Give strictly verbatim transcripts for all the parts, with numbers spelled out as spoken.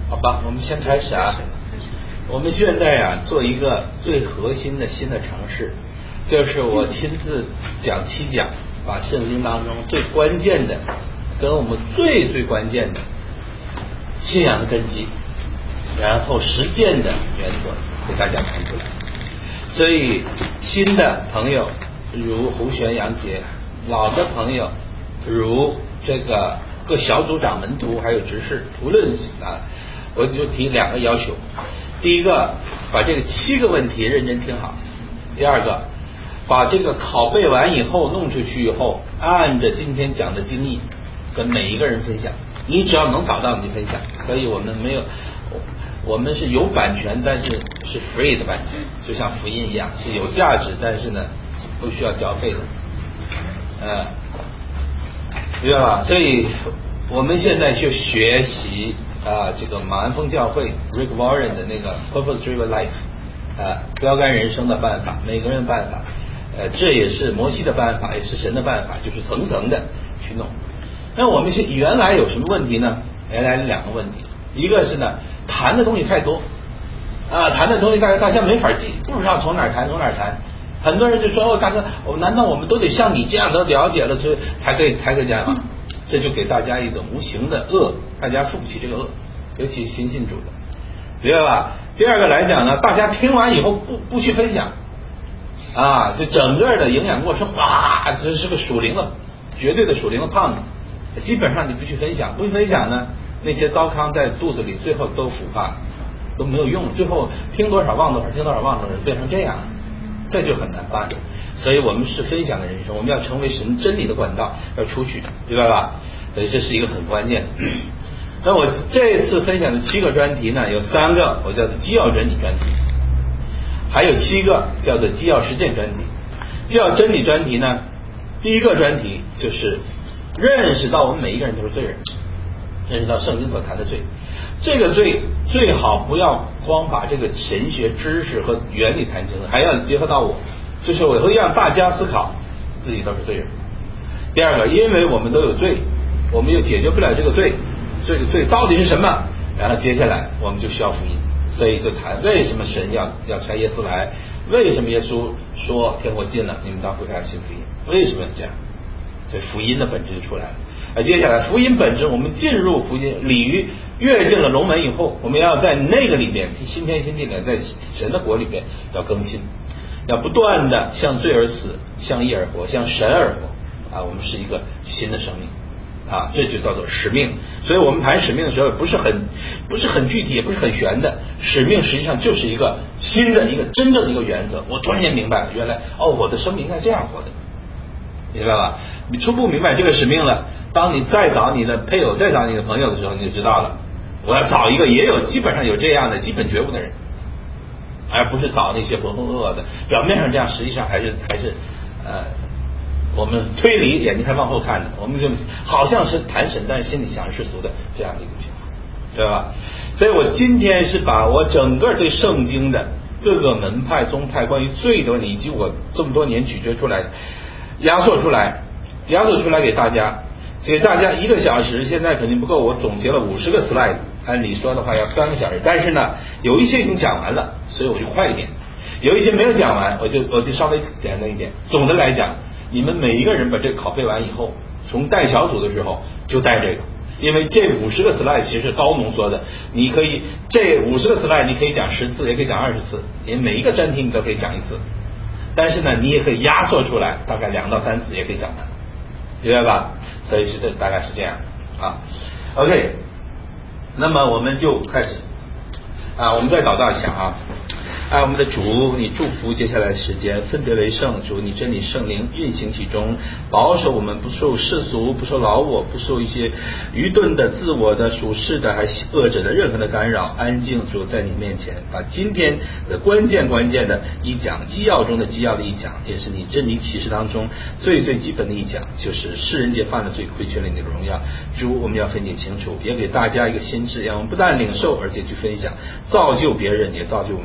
好吧，我们先开始啊。我们现在啊做一个最核心的新的尝试，就是我亲自讲七讲，把圣经当中最关键的跟我们最最关键的信仰的根基，然后实践的原则给大家谈出来。所以新的朋友如胡璇、杨杰，老的朋友如这个各小组长、门徒还有执事，无论啊，我就提两个要求。第一个，把这个七个问题认真听好；第二个，把这个拷贝完以后弄出去以后，按着今天讲的经义跟每一个人分享。你只要能找到你就分享。所以我们没有，我们是有版权，但是是 free 的版权，就像福音一样，是有价值，但是呢不需要交费的。呃，明白吧？所以我们现在就学习啊、呃，这个马鞍峰教会 Rick Warren 的那个 Purpose Driven Life 啊、呃，标杆人生的办法，每个人的办法，呃，这也是摩西的办法，也是神的办法，就是层层的去弄。那我们是原来有什么问题呢？原来两个问题，一个是呢谈的东西太多啊，谈的东西大家大家没法记，不知道从哪儿谈从哪儿谈。很多人就说：“哦，大哥，哦，难道我们都得像你这样的了解了，所以才可以才可以讲吗？”这就给大家一种无形的恶，大家负不起这个恶，尤其新信主的，明白吧？第二个来讲呢，大家听完以后不不去分享啊，就整个的营养过程，哇，这是个属灵的，绝对的属灵的胖子。基本上你不去分享，不去分享呢，那些糟糠在肚子里，最后都腐化，都没有用，最后听多少忘多少，听多少忘多少，变成这样，这就很难办。所以我们是分享的人生，我们要成为神真理的管道，要出去，明白吧？所以这是一个很关键的。那我这次分享的七个专题呢，有三个我叫做基要真理专题，还有七个叫做基要实践专题。基要真理专题呢，第一个专题就是认识到我们每一个人都是罪人，认识到圣经所谈的罪。这个罪最好不要光把这个神学知识和原理谈清楚，还要结合到我，就是我会让大家思考自己都是罪人。第二个，因为我们都有罪，我们又解决不了这个罪，这个罪到底是什么？然后接下来我们就需要福音，所以就谈为什么神要要差耶稣来，为什么耶稣说天国近了，你们当悔改信福音，为什么这样？所以福音的本质就出来了。而接下来福音本质，我们进入福音鲤鱼跃进了龙门以后，我们要在那个里边新天新地里，在神的国里边要更新，要不断的向罪而死，向义而活，向神而活啊！我们是一个新的生命啊，这就叫做使命。所以我们谈使命的时候不是很不是很具体，也不是很玄的，使命实际上就是一个新的一个真正的一个原则。我突然间明白了，原来哦，我的生命应该这样活的，明白吧？你初步明白这个使命了，当你再找你的配偶，再找你的朋友的时候，你就知道了，我要找一个也有基本上有这样的基本觉悟的人，而不是找那些浑浑噩噩的，表面上这样，实际上还是还是呃，我们推理眼睛还往后看的，我们就好像是谈神，但是心里想世俗的这样的一个情况，对吧？所以我今天是把我整个对圣经的各个门派宗派关于罪的问题，以及我这么多年咀嚼出来的压缩出来压缩出来给大家，给大家一个小时，现在肯定不够，我总结了五十个 slide， 按理说的话要三个小时，但是呢有一些已经讲完了，所以我就快一点，有一些没有讲完，我就我就稍微简单一点。总的来讲，你们每一个人把这个拷贝完以后，从带小组的时候就带这个，因为这五十个 slide 其实是高浓缩的，你可以这五十个 slide 你可以讲十次，也可以讲二十次，因为每一个专题你都可以讲一次，但是呢你也可以压缩出来，大概两到三次也可以讲完，明白吧？所以是这大概是这样啊。 OK， 那么我们就开始啊，我们再祷告一下啊。啊，我们的主，你祝福接下来的时间，分别为圣。主，你真理圣灵运行其中，保守我们不受世俗，不受老我，不受一些愚钝的、自我的、属世的还是恶者的任何的干扰，安静主在你面前，把今天的关键关键的一讲，基要中的基要的一讲，也是你真理启示当中最最基本的一讲，就是世人皆犯了罪，亏缺了你的荣耀。主，我们要分解清楚，也给大家一个心智，让我们不但领受，而且去分享，造就别人，也造就我们自己。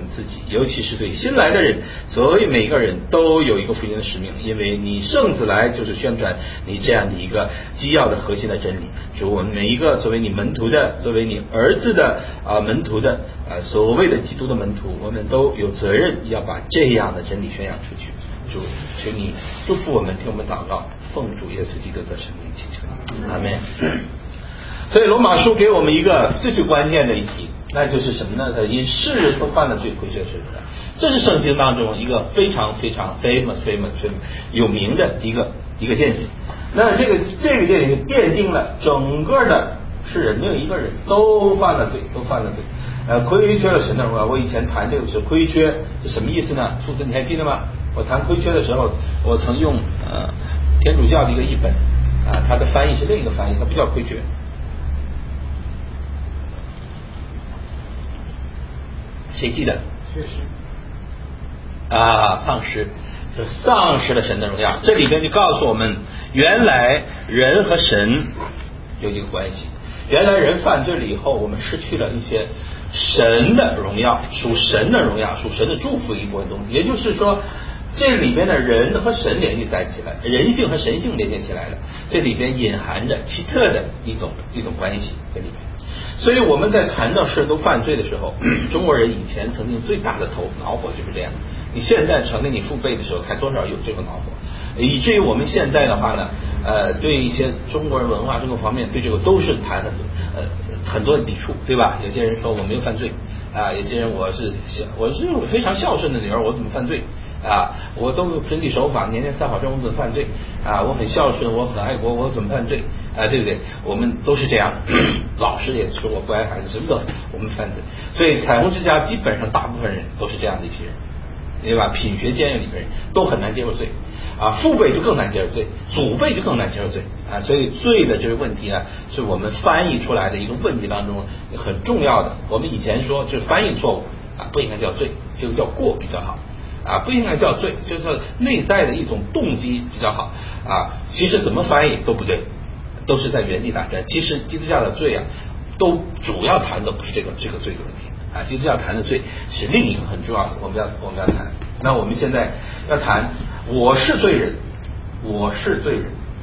尤其是对新来的人，所谓每个人都有一个福音的使命，因为你圣子来就是宣传你这样的一个基要的核心的真理。主，我们每一个作为你门徒的，作为你儿子的啊、呃、门徒的啊、呃、所谓的基督的门徒，我们都有责任要把这样的真理宣扬出去。主，求你祝福我们，听我们祷告，奉主耶稣基督的圣名祈求，阿们。所以罗马书给我们一个最最关键的一题，那就是什么呢？他因世人都犯了罪，亏缺神的。这是圣经当中一个非常非常 famous famous famous 有名的一个一个见解。那这个这个见解奠定了整个的世人没有一个人都犯了罪，都犯了罪。呃，亏缺了神的荣耀。我以前谈这个时候，亏缺是什么意思呢？父子你还记得吗？我谈亏缺的时候，我曾用呃天主教的一个译本啊，它的翻译是另一个翻译，它不叫亏缺。谁记得？ 确实啊，丧失，就丧失了神的荣耀。这里边就告诉我们，原来人和神有一个关系。原来人犯罪了以后，我们失去了一些神的荣耀，属神的荣耀，属神的祝福一部分东西。也就是说，这里边的人和神联系在一起来，人性和神性连接起来了。这里边隐含着奇特的一种一种关系在里面。所以我们在谈到世人都犯罪的时候，中国人以前曾经最大的头恼火就是这样。你现在承认你父辈的时候，看多少有这个恼火，以至于我们现在的话呢，呃，对一些中国人文化这个方面，对这个都是谈很多呃很多的抵触，对吧？有些人说我没有犯罪啊，有些人我是我是非常孝顺的女儿，我怎么犯罪？啊，我都遵纪守法，年年三好证，我怎么犯罪？啊，我很孝顺，我很爱国，我怎么犯罪？啊，对不对？我们都是这样，老师也说我乖孩子，什么都我们犯罪。所以彩虹之家基本上大部分人都是这样的一批人，对吧？品学监狱里面人都很难接受罪，啊，父辈就更难接受罪，祖辈就更难接受罪啊。所以罪的这个问题呢，是我们翻译出来的一个问题当中很重要的。我们以前说就是翻译错误啊，不应该叫罪，就叫过比较好。啊，不应该叫罪，就是内在的一种动机比较好啊。其实怎么翻译都不对，都是在原地打转。其实基督教的罪啊，都主要谈的不是这个这个罪的问题啊。基督教谈的罪是另一个很重要的，我们要我们要谈。那我们现在要谈，我是罪人，我是罪人。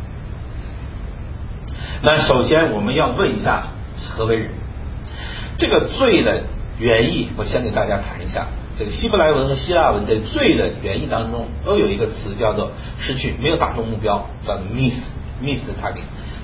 那首先我们要问一下何为人？这个罪的原意，我先给大家谈一下。这个希伯来文和希腊文在罪的原意当中都有一个词叫做失去，没有打中目标，叫做 miss miss the target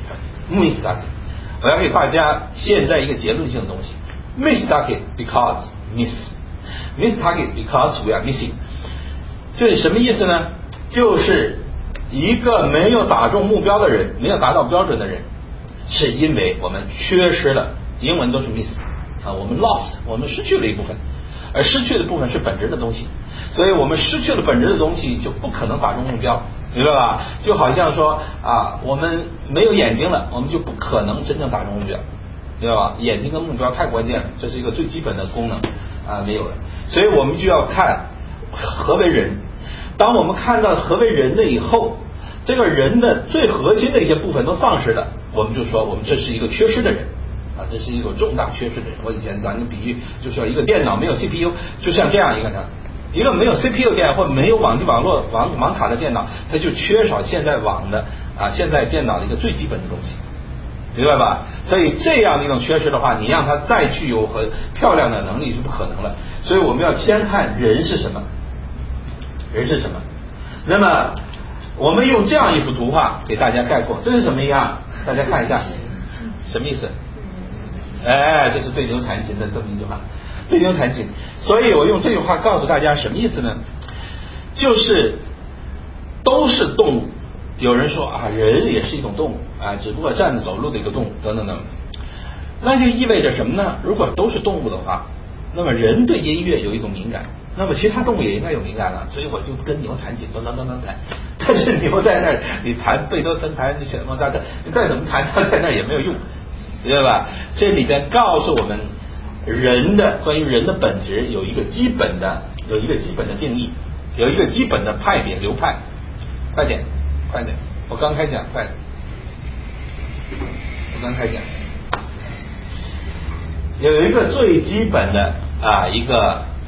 miss target。我要给大家现在一个结论性的东西 ，miss target because miss miss target because we are missing。这是什么意思呢？就是一个没有打中目标的人，没有达到标准的人，是因为我们缺失了，英文都是 miss 啊，我们 lost， 我们失去了一部分。而失去的部分是本质的东西，所以我们失去了本质的东西，就不可能打中目标，明白吧？就好像说啊，我们没有眼睛了，我们就不可能真正打中目标，明白吧？眼睛跟目标太关键了，这是一个最基本的功能啊，没有了。所以我们就要看何为人。当我们看到何为人的以后，这个人的最核心的一些部分都丧失了，我们就说我们这是一个缺失的人。啊，这是一个重大缺失的人。我以前咱们比喻，就是说一个电脑没有 C P U， 就像这样一个呢，一个没有 C P U 的电脑或没有网际网络网网卡的电脑，它就缺少现在网的啊，现在电脑的一个最基本的东西，明白吧？所以这样的一种缺失的话，你让它再具有很漂亮的能力是不可能了。所以我们要先看人是什么，人是什么。那么我们用这样一幅图画给大家概括，这是什么样？大家看一下，什么意思？哎，这是对牛弹琴的这么一句话，对牛弹琴。所以我用这句话告诉大家什么意思呢？就是都是动物。有人说啊，人也是一种动物啊，只不过站着走路的一个动物，等等等。那就意味着什么呢？如果都是动物的话，那么人对音乐有一种敏感，那么其他动物也应该有敏感了。所以我就跟牛弹琴，噔噔噔噔弹。但是牛在那儿，你弹贝多芬，弹什么的，你再怎么弹，它在那儿也没有用。对吧？这里边告诉我们，人的关于人的本质有一个基本的有一个基本的定义，有一个基本的派别流派。快点，快点！我刚开讲，快点！我刚开讲，有一个最基本的啊一个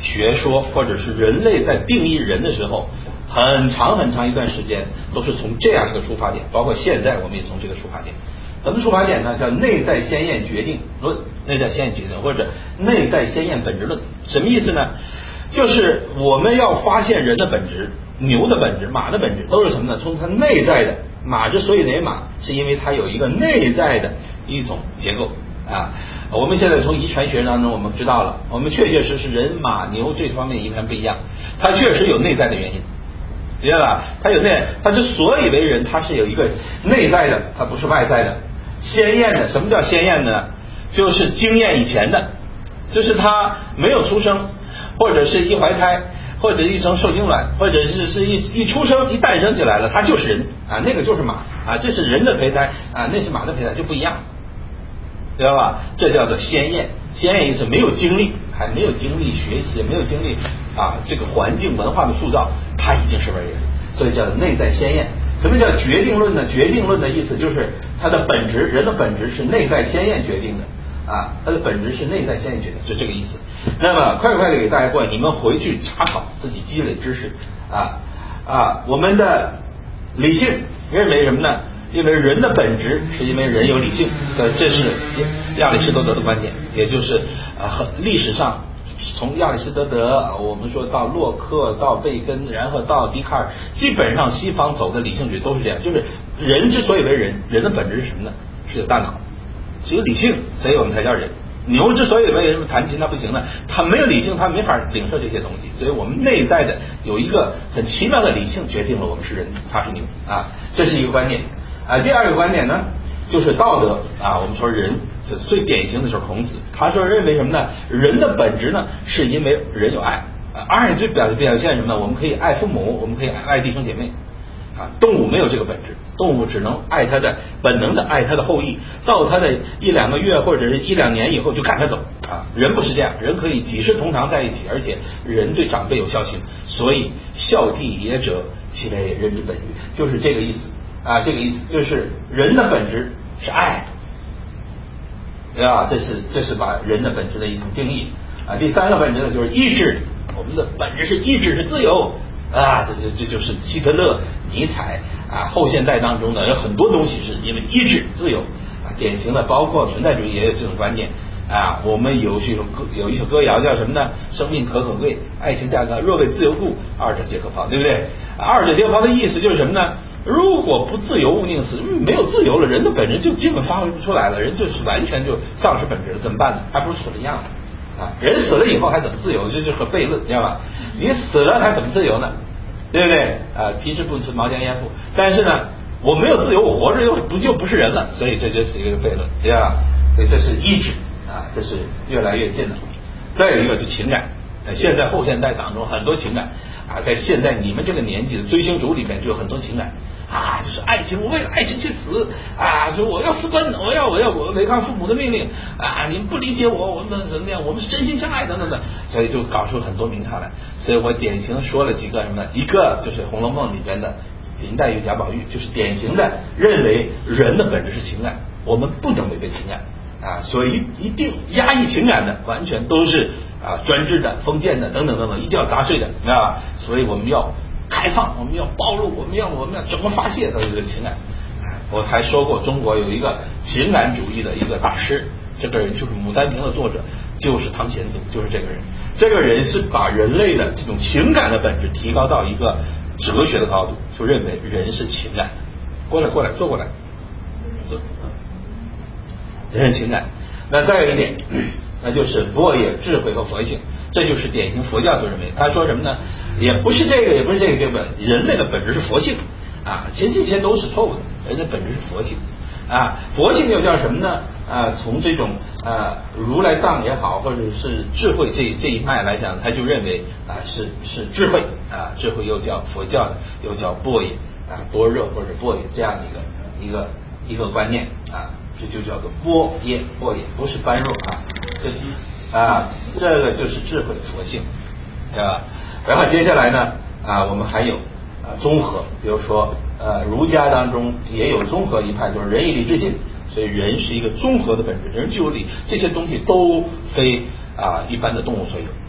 学说或者是人类在定义人的时候，很长很长一段时间都是从这样一个出发点，包括现在我们也从这个出发点。怎么出发点呢？叫内在先验决定论，内在先验决定或者内在先验本质论。什么意思呢？就是我们要发现人的本质，牛的本质，马的本质都是什么呢？从它内在的，马之所以为马，是因为它有一个内在的一种结构啊。我们现在从遗传学当中我们知道了，我们确确实实人马牛这方面遗传不一样，它确实有内在的原因，明白吧？它有内，它之所以为人，它是有一个内在的，它不是外在的。先验的，什么叫先验呢？就是经验以前的，就是他没有出生，或者是一怀胎，或者一生受精卵，或者是是一一出生一诞生起来了，他就是人啊，那个就是马啊，这是人的胚胎啊，那是马的胚胎，就不一样，知道吧？这叫做先验。先验意思没有经历，还没有经历学习，没有经历啊这个环境文化的塑造，他已经是为人，所以叫内在先验。什么叫决定论呢？决定论的意思就是它的本质，人的本质是内在先验决定的啊，它的本质是内在先验决定，就这个意思。那么快快的给大家过，你们回去查考自己积累知识啊啊！我们的理性认为什么呢？因为人的本质是因为人有理性，所以这是亚里士多德的观点，也就是啊历史上。从亚里士多德，我们说到洛克，到贝根，然后到笛卡尔，基本上西方走的理性主义都是这样，就是人之所以为人，人的本质是什么呢？是有大脑，是有理性，所以我们才叫人。牛之所以为什么弹琴它不行呢？它没有理性，它没法领受这些东西，所以我们内在的有一个很奇妙的理性决定了我们是人，它是牛啊，这是一个观点啊。第二个观点呢，就是道德啊，我们说人。这最典型的就是孔子，他说认为什么呢？人的本质呢，是因为人有爱，爱最表表现什么呢？我们可以爱父母，我们可以爱弟兄姐妹，啊，动物没有这个本质，动物只能爱它的本能的爱它的后裔，到它的一两个月或者是一两年以后就赶它走啊。人不是这样，人可以几世同堂在一起，而且人对长辈有孝心，所以孝悌也者，其为人之本欲，就是这个意思啊，这个意思就是人的本质是爱。对吧？这是这是把人的本质的一种定义啊。第三个本质呢，就是意志，我们的本质是意志，是自由啊。这这这就是希特勒、尼采啊，后现代当中呢有很多东西是因为意志、自由啊。典型的包括存在主义也有这种观点啊。我们有一首歌，有一首歌谣叫什么呢？生命可可贵，爱情价格若为自由故，二者皆可抛，对不对？二者皆可抛的意思就是什么呢？如果不自由，勿宁死。没有自由了，人的本质就基本发挥不出来了，人就是完全就丧失本质了，怎么办呢？还不如死了一样的啊！人死了以后还怎么自由？这就是个悖论，知道吧？你死了还怎么自由呢？对不对？啊，皮之不存，毛将焉附。但是呢，我没有自由，我活着又不就不是人了，所以这就是一个悖论，对吧？所以这是意志啊，这是越来越近了。再有一个就情感。现在后现代当中很多情感啊，在现在你们这个年纪的追星族里面就有很多情感啊，就是爱情，我为了爱情去死啊，说我要私奔，我要我要我违抗父母的命令啊，你们不理解我，我们怎么样，我们是真心相爱等等等，所以就搞出很多名堂来。所以我典型说了几个什么呢？一个就是《红楼梦》里边的林黛玉、贾宝玉，就是典型的认为人的本质是情感，我们不能违背情感啊，所以一定压抑情感的，完全都是啊专制的、封建的等等等等，一定要砸碎的，你知道吧？所以我们要开放，我们要暴露，我们要我们要怎么发泄的这个情感。我还说过，中国有一个情感主义的一个大师，这个人就是《牡丹亭》的作者，就是汤显祖，就是这个人。这个人是把人类的这种情感的本质提高到一个哲学的高度，就认为人是情感。过来，过来，坐过来，坐。人是情感。那再有一点，那就是波也智慧和佛性，这就是典型佛教就认为，他说什么呢？也不是这个，也不是这个，这个人类的本质是佛性啊，其实这些都是错误的，人的本质是佛性啊，佛性又叫什么呢？啊，从这种啊如来藏也好，或者是智慧这这一脉来讲，他就认为啊是是智慧啊，智慧又叫佛教的，又叫般若啊，般若或者般若这样一个一个一个观念啊。这就叫做般若，般若不是般若啊，这啊这个就是智慧的佛性，对吧？然后接下来呢啊，我们还有啊综合，比如说呃儒家当中也有综合一派，就是仁义礼智信，所以人是一个综合的本质，人具有理，这些东西都非啊一般的动物所有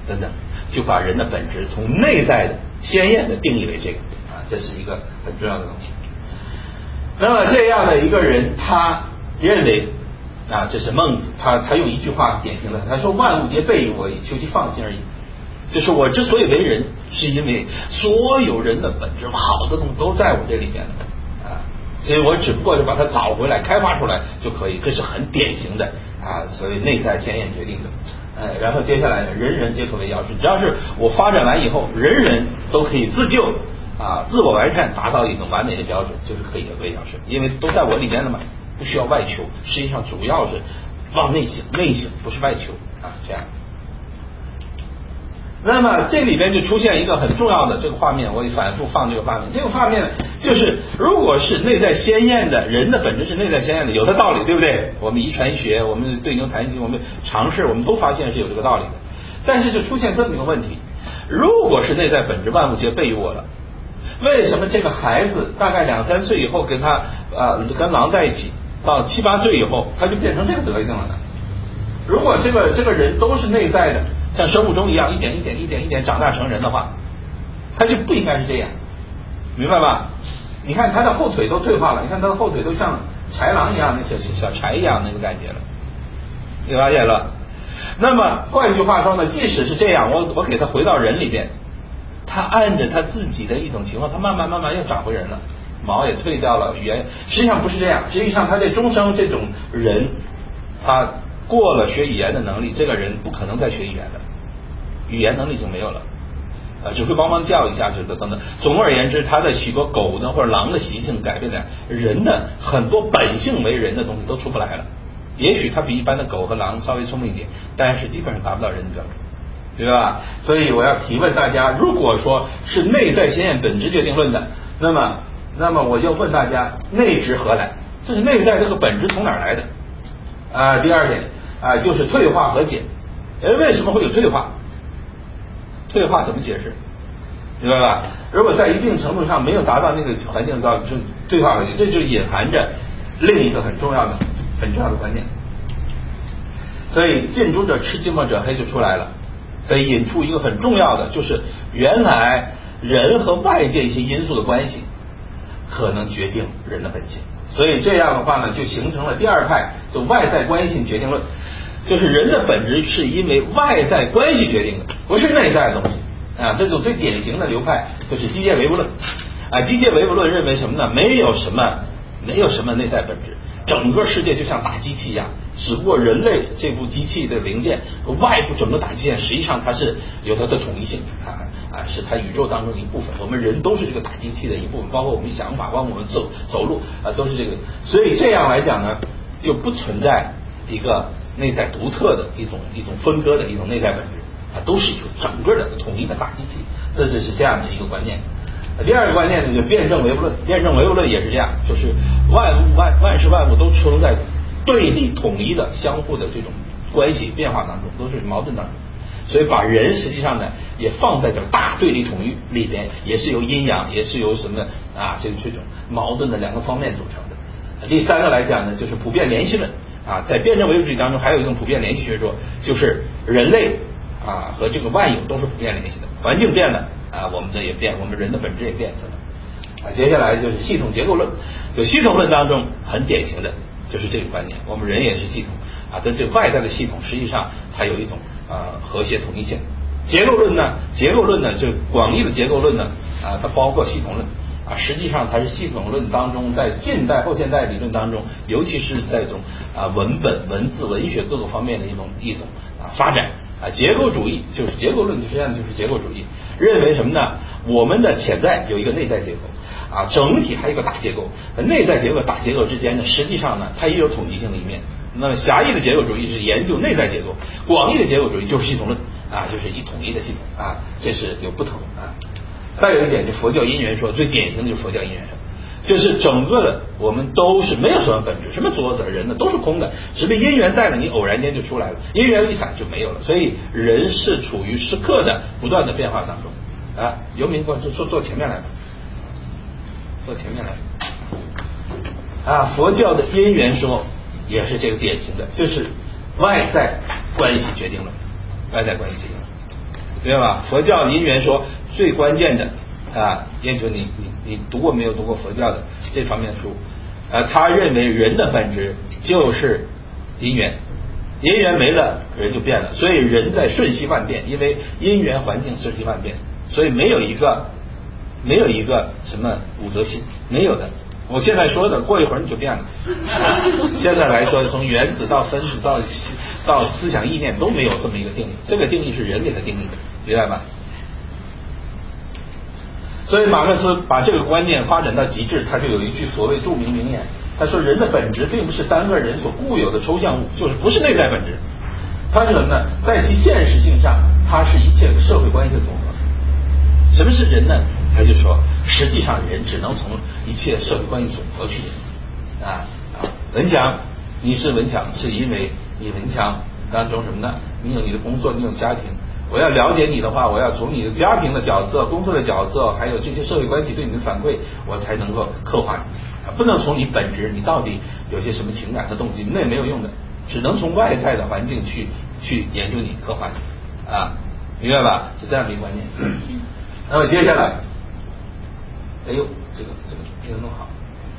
等等，就把人的本质从内在的鲜艳的定义为这个啊，这是一个很重要的东西。那么这样的一个人，他认为啊，这是孟子，他他用一句话典型的，他说万物皆备于我矣，求其放心而已。就是我之所以为人，是因为所有人的本质好的东西都在我这里面的啊，所以我只不过是把它找回来开发出来就可以，这是很典型的啊，所谓内在鲜艳决定的。呃，然后接下来呢，人人皆可为尧舜，只要是我发展完以后，人人都可以自救啊，自我完善，达到一种完美的标准，就是可以为尧舜，因为都在我里面了嘛，不需要外求。实际上主要是往内省，内省不是外求啊，这样。那么这里边就出现一个很重要的这个画面，我也反复放这个画面。这个画面就是，如果是内在鲜艳的，人的本质是内在鲜艳的，有的道理，对不对？我们遗传学，我们对牛弹琴，我们尝试，我们都发现是有这个道理的。但是就出现这么一个问题，如果是内在本质万物皆备于我了，为什么这个孩子大概两三岁以后跟他呃跟狼在一起，到七八岁以后他就变成这个德行了呢？如果这个这个人都是内在的，像生物钟一样一点一点一点一点长大成人的话，他就不应该是这样，明白吧？你看他的后腿都退化了，你看他的后腿都像豺狼一样，那小小豺一样那个感觉了，你发现了？那么换句话说呢，即使是这样，我我给他回到人里边，他按着他自己的一种情况，他慢慢慢慢又长回人了，毛也退掉了，语言实际上不是这样，实际上他这终生这种人，他过了学语言的能力，这个人不可能再学语言的，语言能力就没有了，呃，只会帮忙叫一下，这个等等。总而言之，他的许多狗的或者狼的习性改变了，人的很多本性为人的东西都出不来了。也许他比一般的狗和狼稍微聪明一点，但是基本上达不到人的标准，对吧？所以我要提问大家，如果说是内在鲜艳本质决定论的，那么那么我就问大家，内质何来？就是内在这个本质从哪儿来的？啊、呃，第二点啊、呃，就是退化和解。哎，为什么会有退化？退化怎么解释？明白吧？如果在一定程度上没有达到那个环境造，就退化和解，这就隐含着另一个很重要的、很重要的观念。所以近朱者赤，近墨者黑就出来了。所以引出一个很重要的，就是原来人和外界一些因素的关系，可能决定人的本性。所以这样的话呢，就形成了第二派，就外在关系决定论。就是人的本质是因为外在关系决定的，不是内在的东西啊。这种最典型的流派就是机械唯物论啊。机械唯物论认为什么呢？没有什么，没有什么内在本质，整个世界就像大机器一样，只不过人类这部机器的零件和外部整个大机器实际上它是有它的统一性啊啊，是它宇宙当中的一部分。我们人都是这个大机器的一部分，包括我们想法，包括我们走走路啊，都是这个。所以这样来讲呢，就不存在一个内在独特的一种一种分割的一种内在本质啊，都是一个整个的统一的大机器，这就是这样的一个观念。第二个观念呢，就辩证唯物论。辩证唯物论也是这样，就是万物万万事万物都存在对立统一的相互的这种关系变化当中，都是矛盾当中。所以把人实际上呢也放在这大对立统一里边，也是由阴阳，也是由什么啊这个这种矛盾的两个方面组成的。第三个来讲呢，就是普遍联系论啊，在辩证唯物主义当中还有一种普遍联系学说，就是人类啊和这个万有都是普遍联系的，环境变了啊，我们的也变，我们人的本质也变了啊。接下来就是系统结构论，有系统论当中很典型的就是这个观念，我们人也是系统啊，跟这外在的系统实际上它有一种呃和谐统一性。结构论呢，结构论呢就广义的结构论呢啊，它包括系统论啊，实际上它是系统论当中在近代后现代理论当中，尤其是在这种啊文本文字文学各个方面的一种一种啊发展啊。结构主义就是结构论，实际上就是结构主义，认为什么呢？我们的潜在有一个内在结构啊，整体还有一个大结构，内在结构大结构之间呢，实际上呢它也有统一性的一面。那么狭义的结构主义是研究内在结构，广义的结构主义就是系统论啊，就是一统一的系统啊，这是有不同啊。再有一点，就佛教因缘说，最典型的就是佛教因缘说，就是整个的我们都是没有什么本质，什么作者人呢都是空的，只是因缘在了，你偶然间就出来了，因缘一散就没有了。所以人是处于时刻的不断的变化当中啊。游民过，就坐坐前面来吧，坐前面来啊。佛教的因缘说也是这个典型的，就是外在关系决定了，外在关系决定了。 对吧？佛教因缘说最关键的啊，也就你你你读过没有读过佛教的这方面的书？呃，他认为人的本质就是因缘，因缘没了，人就变了。所以人在瞬息万变，因为因缘环境瞬息万变，所以没有一个没有一个什么五则性，没有的。我现在说的，过一会儿你就变了。现在来说，从原子到分子到到思想意念都没有这么一个定义，这个定义是人给他定义的，明白吧？所以马克思把这个观念发展到极致，他就有一句所谓著名名言，他说人的本质并不是单个人所固有的抽象物，就是不是内在本质，它是什么呢？在其现实性上，它是一切社会关系的总和。什么是人呢？他就说实际上人只能从一切社会关系总和去啊啊文强，你是文强是因为你文强当中什么呢？你有你的工作，你有家庭。我要了解你的话，我要从你的家庭的角色、工作的角色，还有这些社会关系对你的反馈，我才能够刻画你。不能从你本质，你到底有些什么情感和动机，那也没有用的，只能从外在的环境去去研究你、刻画你啊，明白吧？是这样的一个观念。那么接下来，哎呦，这个这个没有弄好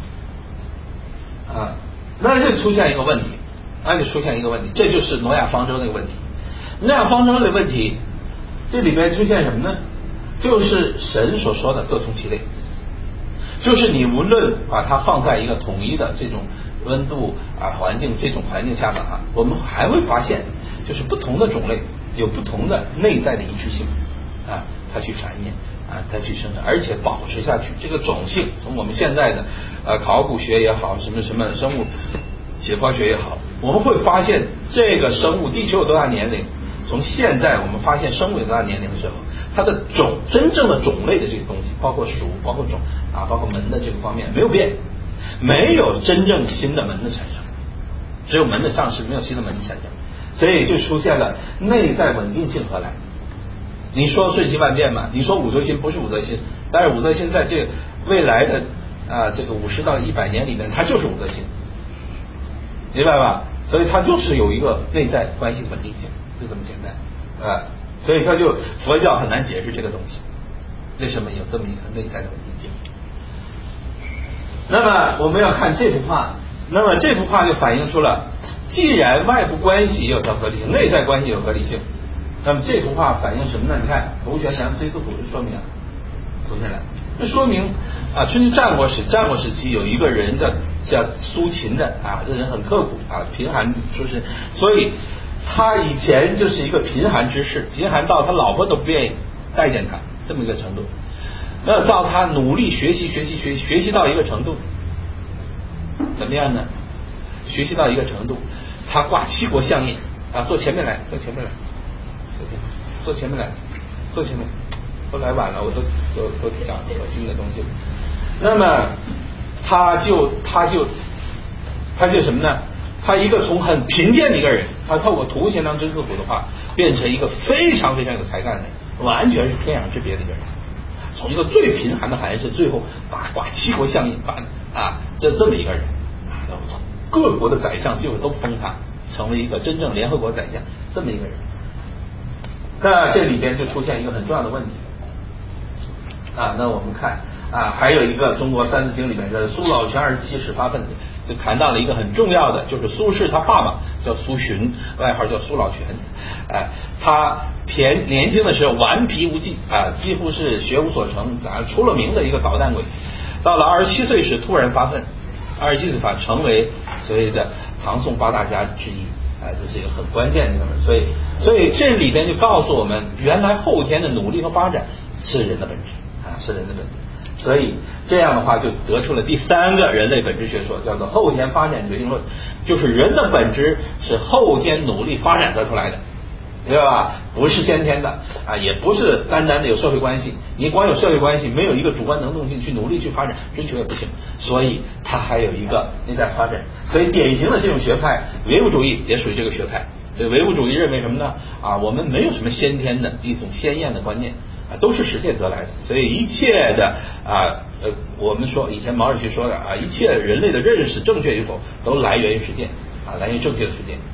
啊，那就出现一个问题，那就出现一个问题，这就是挪亚方舟那个问题。挪亚方舟的问题，这里边出现什么呢？就是神所说的各从其类，就是你无论把它放在一个统一的这种温度啊环境这种环境下面啊，我们还会发现，就是不同的种类有不同的内在的一致性啊，它去繁衍啊，它去生长，而且保持下去。这个种性，从我们现在的呃考古学也好，什么什么生物解剖学也好，我们会发现这个生物，地球有多大年龄？从现在我们发现生物有多大年龄的时候，它的种真正的种类的这个东西，包括属，包括种啊，包括门的这个方面没有变，没有真正新的门的产生，只有门的上市，没有新的门的产生，所以就出现了内在稳定性何来？你说瞬息万变嘛？你说五则心不是五则心，但是五则心在这个未来的啊这个五十到一百年里面，它就是五则心，明白吧？所以它就是有一个内在关系稳定性。就这么简单啊，所以他就佛教很难解释这个东西，为什么有这么一个内在的稳定性？那么我们要看这幅画，那么这幅画就反映出了，既然外部关系有条合理性，内在关系有合理性，那么这幅画反映什么呢？你看头悬梁锥刺股就说明了，头悬梁，这说明啊，春秋战国时战国时期有一个人叫叫苏秦的啊，这人很刻苦啊，贫寒出身，所以他以前就是一个贫寒之士，贫寒到他老婆都不愿意待见他这么一个程度。那到他努力学习学习学习学习到一个程度，怎么样呢？学习到一个程度，他挂七国相印啊，坐前面来，坐前面来，坐前面来，坐前面。后来晚了，我都都都想有新的东西。那么他就他就他就什么呢？他一个从很贫贱的一个人，他透过图悬梁锥刺股的话，变成一个非常非常有才干的人，完全是天壤之别的一个人。从一个最贫寒的寒士，最后八卦七国相印，把啊这这么一个人，各国的宰相就都封他成为一个真正联合国宰相，这么一个人。那这里边就出现一个很重要的问题啊，那我们看啊，还有一个中国三字经里面的苏老泉二十七始发分子，就谈到了一个很重要的，就是苏轼他爸爸叫苏洵，外号叫苏老泉，哎，他偏年轻的时候顽皮无忌啊，几乎是学无所成，啊，出了名的一个捣蛋鬼。到了二十七岁时突然发奋，二十七岁发成为所谓的唐宋八大家之一，啊，这是一个很关键的一个人。所以，所以这里边就告诉我们，原来后天的努力和发展是人的本质啊，是人的本质。所以这样的话就得出了第三个人类本质学说，叫做后天发展决定论，就是人的本质是后天努力发展得出来的，对吧？不是先天的啊，也不是单单的有社会关系，你光有社会关系，没有一个主观能动性去努力去发展追求也不行，所以它还有一个内在发展。所以典型的这种学派，唯物主义也属于这个学派。对，唯物主义认为什么呢？啊，我们没有什么先天的一种鲜艳的观念啊，都是实践得来的。所以一切的啊呃，我们说以前毛主席说的啊，一切人类的认识正确与否，都来源于实践啊，来源于正确的实践。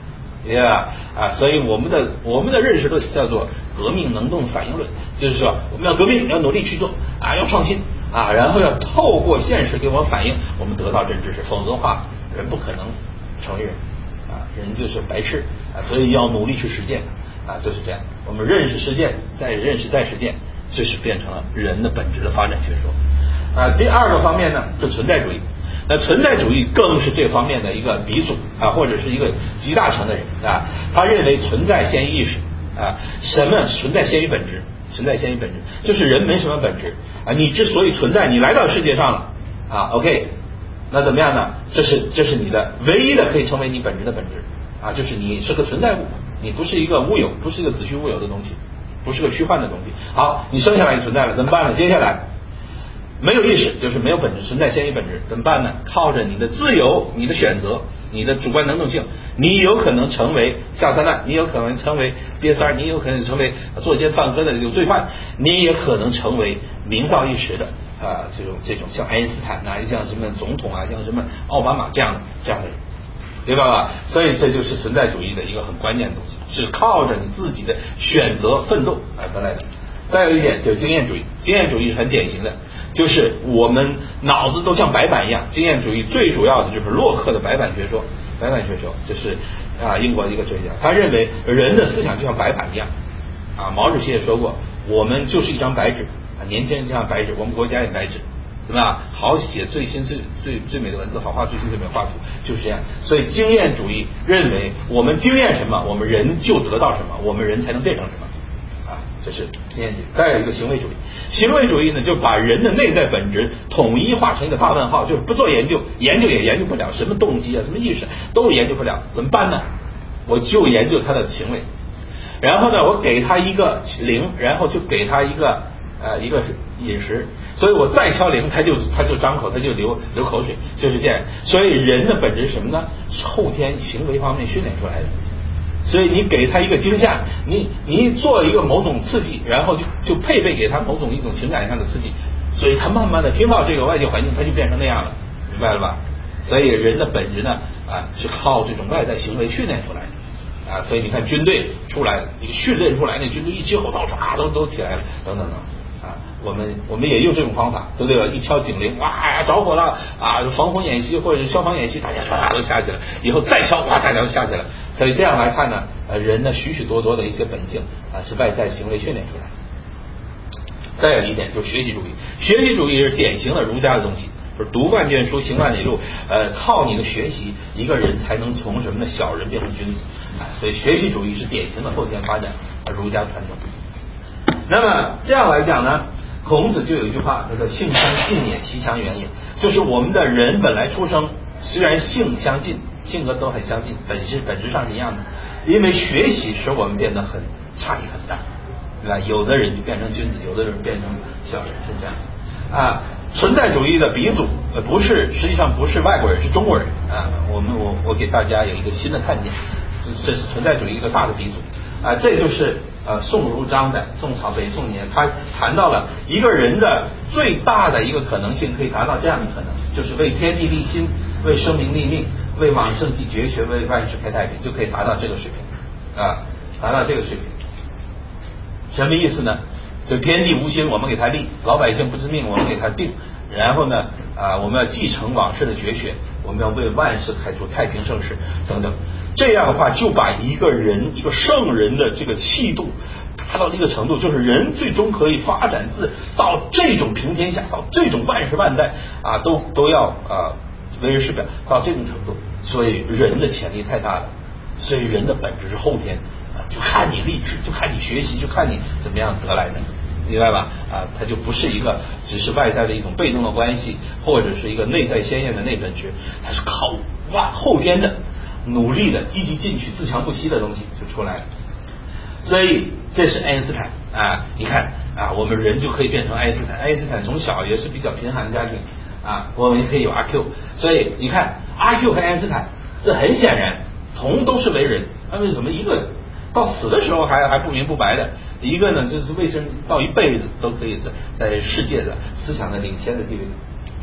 对吧？啊，所以我们的我们的认识论叫做革命能动反应论，就是说我们要革命，要努力去做啊，要创新啊，然后要透过现实给我们反映，我们得到真知识，否则的话人不可能成为人啊，人就是白痴啊，所以要努力去实践啊，就是这样。我们认识实践，再认识再实践，这是变成了人的本质的发展学说啊。第二个方面呢，是存在主义。那存在主义更是这方面的一个鼻祖啊，或者是一个集大成的人啊。他认为存在先于意识啊，什么存在先于本质？存在先于本质，就是人没什么本质啊。你之所以存在，你来到世界上了啊 ，OK， 那怎么样呢？这是这是你的唯一的可以成为你本质的本质啊，就是你是个存在物，你不是一个乌有，不是一个子虚乌有的东西，不是个虚幻的东西。好，你生下来你存在了，怎么办呢？接下来。没有意识就是没有本质，存在先于本质，怎么办呢？靠着你的自由、你的选择、你的主观能动性，你有可能成为下三滥，你有可能成为瘪三，你有可能成为作奸犯科的这种罪犯，你也可能成为名噪一时的啊、呃、这种这种像爱因斯坦啊，像什么总统啊，像什么奥巴马这样的这样的人，对吧？所以这就是存在主义的一个很关键的东西，是靠着你自己的选择奋斗啊得来的。再有一点就是经验主义，经验主义是很典型的，就是我们脑子都像白板一样。经验主义最主要的就是洛克的白板学说，白板学说就是啊英国的一个哲学家，他认为人的思想就像白板一样啊。毛主席也说过，我们就是一张白纸啊，年轻人就像白纸，我们国家也白纸，对吧？好写最新最最最美的文字，好画最新最美画图，就是这样。所以经验主义认为，我们经验什么，我们人就得到什么，我们人才能变成什么。这是经验主义。再有一个行为主义，行为主义呢就把人的内在本质统一化成一个大问号，就是不做研究，研究也研究不了，什么动机啊，什么意识都研究不了，怎么办呢？我就研究他的行为，然后呢，我给他一个铃，然后就给他一个呃一个饮食，所以我再敲铃，他就他就张口，他就流流口水，就是这样。所以人的本质是什么呢？是后天行为方面训练出来的。所以你给他一个惊吓，你你做一个某种刺激，然后就就配备给他某种一种情感上的刺激，所以他慢慢的听到这个外界环境，他就变成那样了，明白了吧？所以人的本质呢啊是靠这种外在行为训练出来的啊，所以你看军队出来，你训练出来那军队一起吼到唰都都起来了，等等等啊，我们我们也用这种方法，对不对？一敲警铃，哇呀着火了啊，防火演习或者是消防演习，大家唰都下去了，以后再敲，哇大家都下去了。所以这样来看呢，呃，人的许许多多的一些本性啊，是外在行为训练出来的。再有一点就是学习主义，学习主义是典型的儒家的东西，就是读万卷书，行万里路，呃，靠你的学习，一个人才能从什么呢？小人变成君子啊。所以学习主义是典型的后天发展儒家传统。那么这样来讲呢，孔子就有一句话，叫做性相近也，习相远也，就是我们的人本来出生虽然性相近。性格都很相近，本质本质上是一样的，因为学习使我们变得很差异很大，对吧？有的人就变成君子，有的人变成小人，是这样啊。存在主义的鼻祖呃不是，实际上不是外国人，是中国人啊。我们我我给大家有一个新的看见，这是存在主义一个大的鼻祖啊。这就是呃宋如章的宋朝北宋年，他谈到了一个人的最大的一个可能性，可以达到这样的可能，就是为天地立心，为生民立命，为往圣继绝学，为万世开太平，就可以达到这个水平啊，达到这个水平。什么意思呢？就天地无心，我们给他立；老百姓不知命，我们给他定。然后呢，啊，我们要继承往世的绝学，我们要为万世开出太平盛世等等。这样的话，就把一个人一个圣人的这个气度达到一个程度，就是人最终可以发展自到这种平天下，到这种万世万代啊，都都要啊为人师表，到这种程度。所以人的潜力太大了，所以人的本质是后天啊，就看你励志，就看你学习，就看你怎么样得来的。明白吧？啊，它就不是一个只是外在的一种被动的关系，或者是一个内在鲜艳的内本质，它是靠哇后天的努力的积极进取、自强不息的东西就出来了。所以这是爱因斯坦啊，你看啊，我们人就可以变成爱因斯坦。爱因斯坦从小也是比较贫寒的家庭啊，我们也可以有阿 Q。所以你看阿 Q 和爱因斯坦，这很显然同都是为人，那为什么一个到死的时候还还不明不白的，一个呢就是为什么到一辈子都可以在在世界的思想的领先的地位，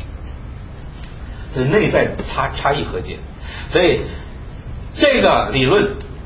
所以内在差差异和解。所以这个理论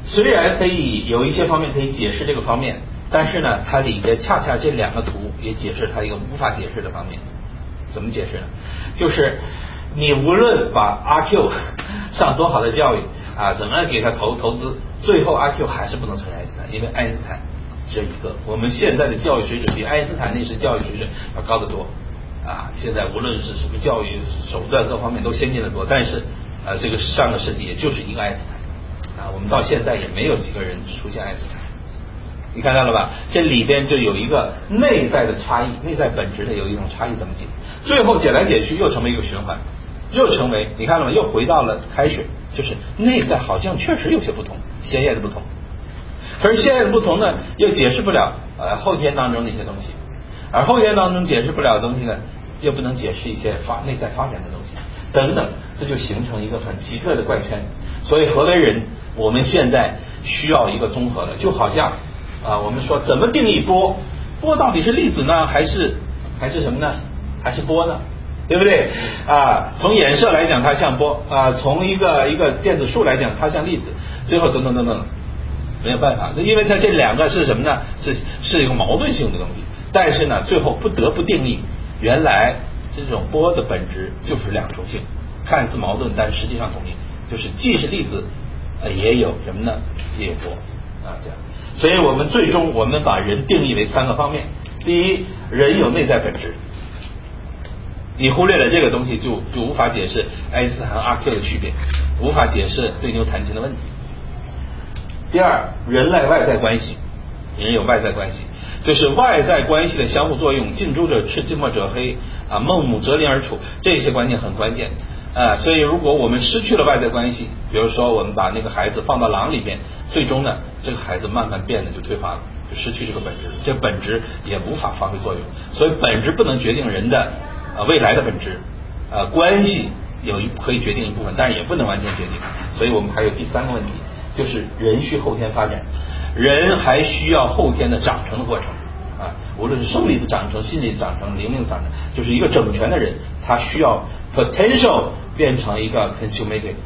虽然可以有一些方面可以解释这个方面，但是呢，它里边恰恰这两个图也解释它一个无法解释的方面。怎么解释呢？就是你无论把阿 Q 上多好的教育啊，怎么给他投投资，最后阿 Q 还是不能成为爱因斯坦，因为爱因斯坦只有一个。我们现在的教育水准比爱因斯坦那时教育水准要高得多啊！现在无论是什么教育手段各方面都先进得多，但是啊，这个上个世纪也就是一个爱因斯坦啊，我们到现在也没有几个人出现爱因斯坦。你看到了吧？这里边就有一个内在的差异，内在本质的有一种差异，怎么解？最后解来解去又成为一个循环，又成为你看了吗？又回到了开始，就是内在好像确实有些不同，鲜艳的不同。可是鲜艳的不同呢，又解释不了呃后天当中那些东西，而后天当中解释不了的东西呢，又不能解释一些发内在发展的东西，等等，这就形成一个很奇特的怪圈。所以何为人？我们现在需要一个综合的，就好像。啊，我们说怎么定义波？波到底是粒子呢，还是还是什么呢？还是波呢？对不对？啊，从衍射来讲，它像波啊；从一个一个电子数来讲，它像粒子。最后等等等等，没有办法，因为它这两个是什么呢？是是一个矛盾性的东西。但是呢，最后不得不定义，原来这种波的本质就是两重性，看似矛盾，但实际上统一，就是既是粒子，呃，也有什么呢？也有波啊，这样。所以我们最终我们把人定义为三个方面。第一，人有内在本质，你忽略了这个东西就就无法解释爱因斯坦和阿 Q 的区别，无法解释对牛弹琴的问题。第二，人类外在关系，人有外在关系，就是外在关系的相互作用，近朱者赤，近墨者黑啊，孟母择邻而处，这些关键很关键啊。所以如果我们失去了外在关系，比如说我们把那个孩子放到狼里边，最终呢，这个孩子慢慢变得就退化了，就失去这个本质，这本质也无法发挥作用。所以本质不能决定人的啊未来的本质，啊关系有一可以决定一部分，但是也不能完全决定。所以我们还有第三个问题，就是人需后天发展，人还需要后天的长成的过程啊，无论是生理的长成、心理的长成、灵命的长成，就是一个整全的人，他需要 potential 变成一个 consummated。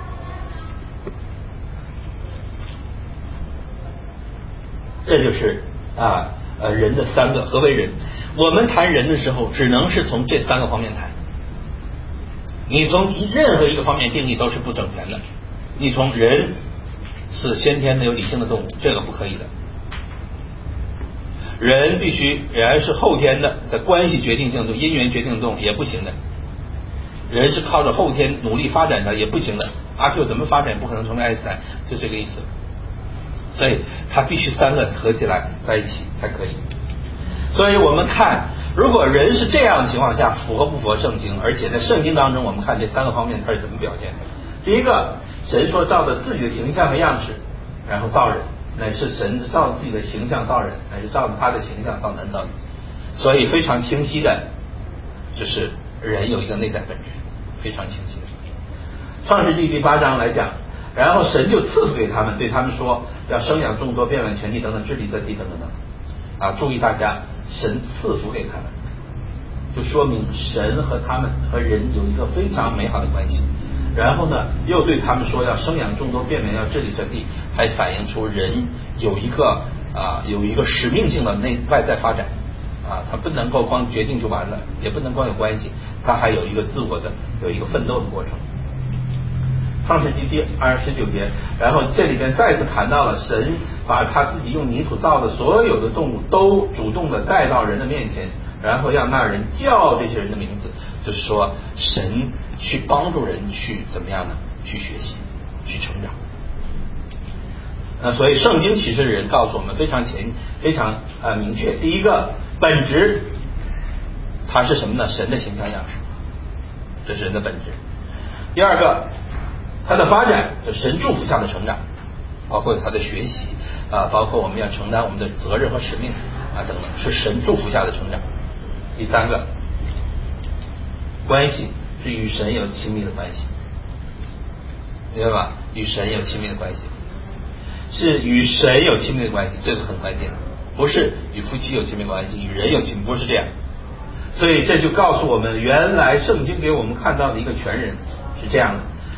这就是啊呃人的三个何为人。我们谈人的时候，只能是从这三个方面谈。你从任何一个方面定义都是不整全的。你从人是先天的有理性的动物，这个不可以的。人必须人是后天的，在关系决定性的因缘决定的动物也不行的。人是靠着后天努力发展的也不行的。阿 Q 怎么发展不可能成为爱因斯坦，就这个意思。所以它必须三个合起来在一起才可以。所以我们看，如果人是这样的情况下，符合不符合圣经？而且在圣经当中，我们看这三个方面它是怎么表现的。第一个，神说照着自己的形象和样式，然后造人，乃是神照自己的形象造人，乃是照着他的形象造男造女。所以非常清晰的，就是人有一个内在本质，非常清晰的。创世纪第八章来讲，然后神就赐福给他们，对他们说要生养众多，遍满全地等等，治理在地等等等啊！注意大家，神赐福给他们，就说明神和他们和人有一个非常美好的关系。然后呢，又对他们说要生养众多，遍满要治理全地，还反映出人有一个啊有一个使命性的内外在发展啊，他不能够光决定就完了，也不能光有关系，他还有一个自我的有一个奋斗的过程。创世纪第二十九节，然后这里边再次谈到了神把他自己用泥土造的所有的动物都主动的带到人的面前，然后让那人叫这些人的名字，就是说神去帮助人去怎么样呢？去学习，去成长。那所以圣经启示的人告诉我们非常前非常呃明确，第一个本质它是什么呢？神的形象样式，这是人的本质。第二个，它的发展就是神祝福下的成长，包括他的学习啊，包括我们要承担我们的责任和使命啊等等，是神祝福下的成长。第三个，关系是与神有亲密的关系，明白吧？与神有亲密的关系，是与神有亲密的关系，这是很关键的，不是与夫妻有亲密关系，与人有亲密，不是这样。所以这就告诉我们，原来圣经给我们看到的一个全人是这样的。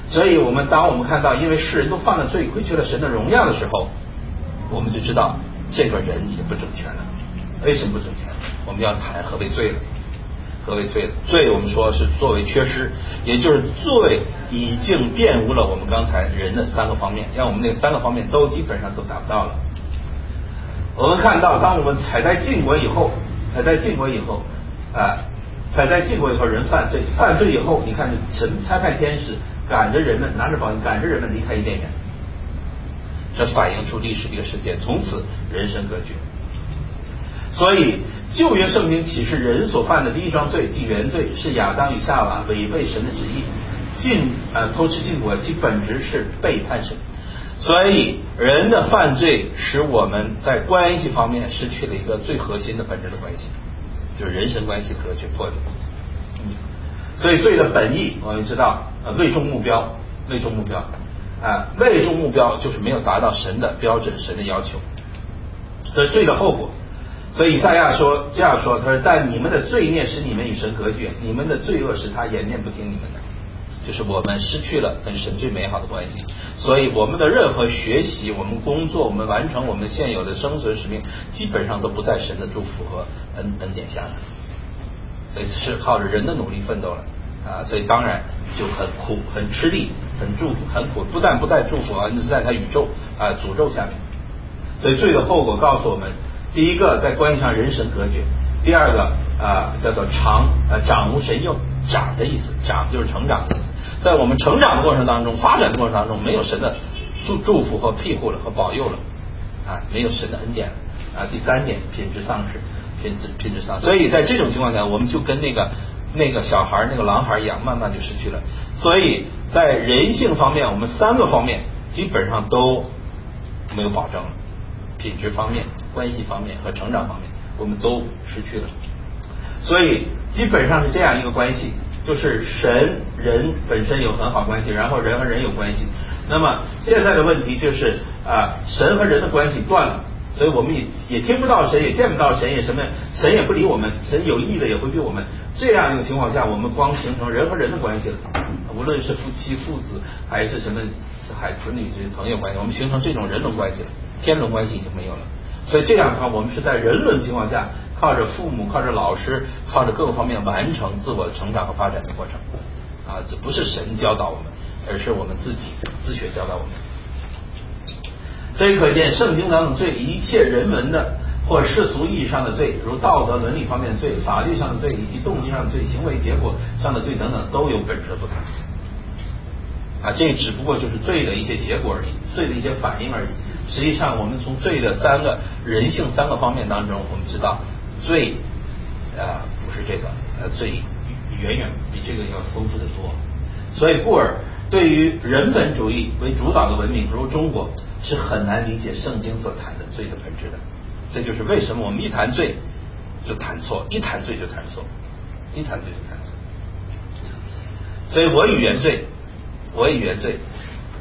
所以我们当我们看到因为世人都犯了罪，亏缺了神的荣耀的时候，我们就知道这个人已经不整全了。为什么不整全？我们要谈何为罪了。何为罪？罪我们说是作为缺失，也就是罪已经玷污了我们刚才人的三个方面，让我们那三个方面都基本上都达不到了。我们看到当我们踩在禁果以后，踩在禁果以后啊，踩在禁果以后人犯罪，犯罪以后你看神差派天使赶着人们拿着宝剑赶着人们离开伊甸园，这反映出历史的一个事件，从此人神隔绝。所以旧约圣经启示人所犯的第一桩罪即原罪，是亚当与夏娃违背神的旨意，禁呃偷吃禁果，其本质是背叛神。所以人的犯罪使我们在关系方面失去了一个最核心的本质的关系，就是人神关系隔绝破裂。嗯，所以罪的本意我们知道，呃，最终目标，最终目标啊，最终目标就是没有达到神的标准，神的要求，这是罪的后果。所以以赛亚说这样说，他说：“但你们的罪孽使你们与神隔绝，你们的罪恶使他掩面不听你们的。”就是我们失去了跟神最美好的关系，所以我们的任何学习、我们工作、我们完成我们现有的生存使命，基本上都不在神的祝福和恩恩典下了，所以是靠着人的努力奋斗了啊！所以当然就很苦、很吃力、很祝福、很苦，不但不在祝福啊，那是在他宇宙啊诅咒下面。所以罪的后果告诉我们。第一个在关系上人神隔绝，第二个啊、呃、叫做长呃长无神用，长的意思，长就是成长的意思，在我们成长的过程当中，发展的过程当中，没有神的祝祝福和庇护了和保佑了啊，没有神的恩典了啊。第三点，品质丧失，品质品质丧失。所以在这种情况下，我们就跟那个那个小孩那个狼孩一样，慢慢就失去了。所以在人性方面，我们三个方面基本上都没有保证了。品质方面、关系方面和成长方面，我们都失去了。所以基本上是这样一个关系，就是神人本身有很好关系，然后人和人有关系。那么现在的问题就是啊、呃，神和人的关系断了，所以我们也也听不到神，也见不到神，也什么神也不理我们，神有意的也回避我们。这样一个情况下，我们光形成人和人的关系了，无论是夫妻、父子还是什么还子女这些朋友关系，我们形成这种人伦关系了。天伦关系已经没有了，所以这样的话，我们是在人伦情况下，靠着父母、靠着老师、靠着各个方面完成自我成长和发展的过程啊，这不是神教导我们，而是我们自己自学教导我们。所以可见，圣经当中罪，一切人文的或世俗意义上的罪，如道德伦理方面的罪、法律上的罪，以及动机上的罪、行为结果上的罪等等，都有本质的不同啊，这只不过就是罪的一些结果而已，罪的一些反应而已。实际上我们从罪的三个人性三个方面当中，我们知道罪啊、呃、不是这个呃罪远远比这个要丰富的多。所以故而对于人本主义为主导的文明，如中国，是很难理解圣经所谈的罪的本质的。这就是为什么我们一谈罪就谈错，一谈罪就谈错，一谈罪就谈错。所以我与原罪，我与原罪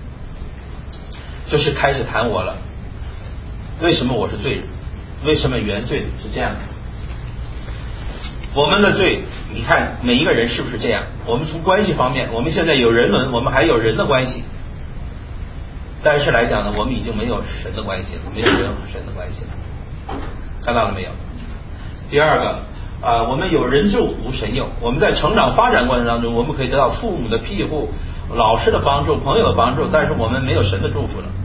就是开始谈我了。为什么我是罪人？为什么原罪是这样的？我们的罪，你看每一个人是不是这样？我们从关系方面，我们现在有人伦，我们还有人的关系，但是来讲呢，我们已经没有神的关系了，没有人和神的关系了，看到了没有？第二个啊、呃，我们有人助无神用，我们在成长发展过程当中，我们可以得到父母的庇护、老师的帮助、朋友的帮助，但是我们没有神的祝福了。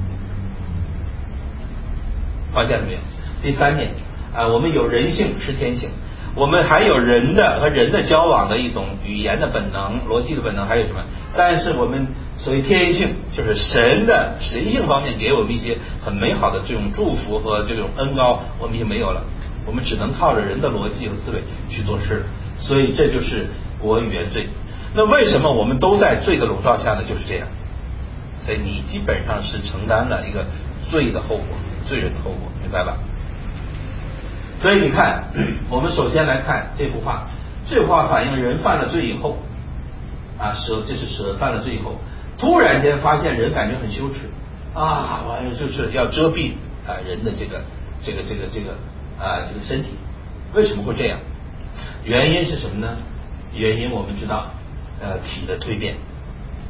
发现了没有？第三点啊、呃，我们有人性是天性，我们还有人的和人的交往的一种语言的本能、逻辑的本能，还有什么？但是我们所谓天性，就是神的神性方面给我们一些很美好的这种祝福和这种恩膏，我们已经没有了，我们只能靠着人的逻辑和思维去做事。所以这就是我与原罪。那为什么我们都在罪的笼罩下呢？就是这样。所以你基本上是承担了一个罪的后果，罪人的后果，明白吧？所以你看，我们首先来看这幅画，这幅画反映人犯了罪以后啊，蛇，这是蛇犯了罪以后，突然间发现人感觉很羞耻啊，完了就是要遮蔽啊人的这个这个这个这个啊这个身体。为什么会这样？原因是什么呢？原因我们知道，呃，体的蜕变。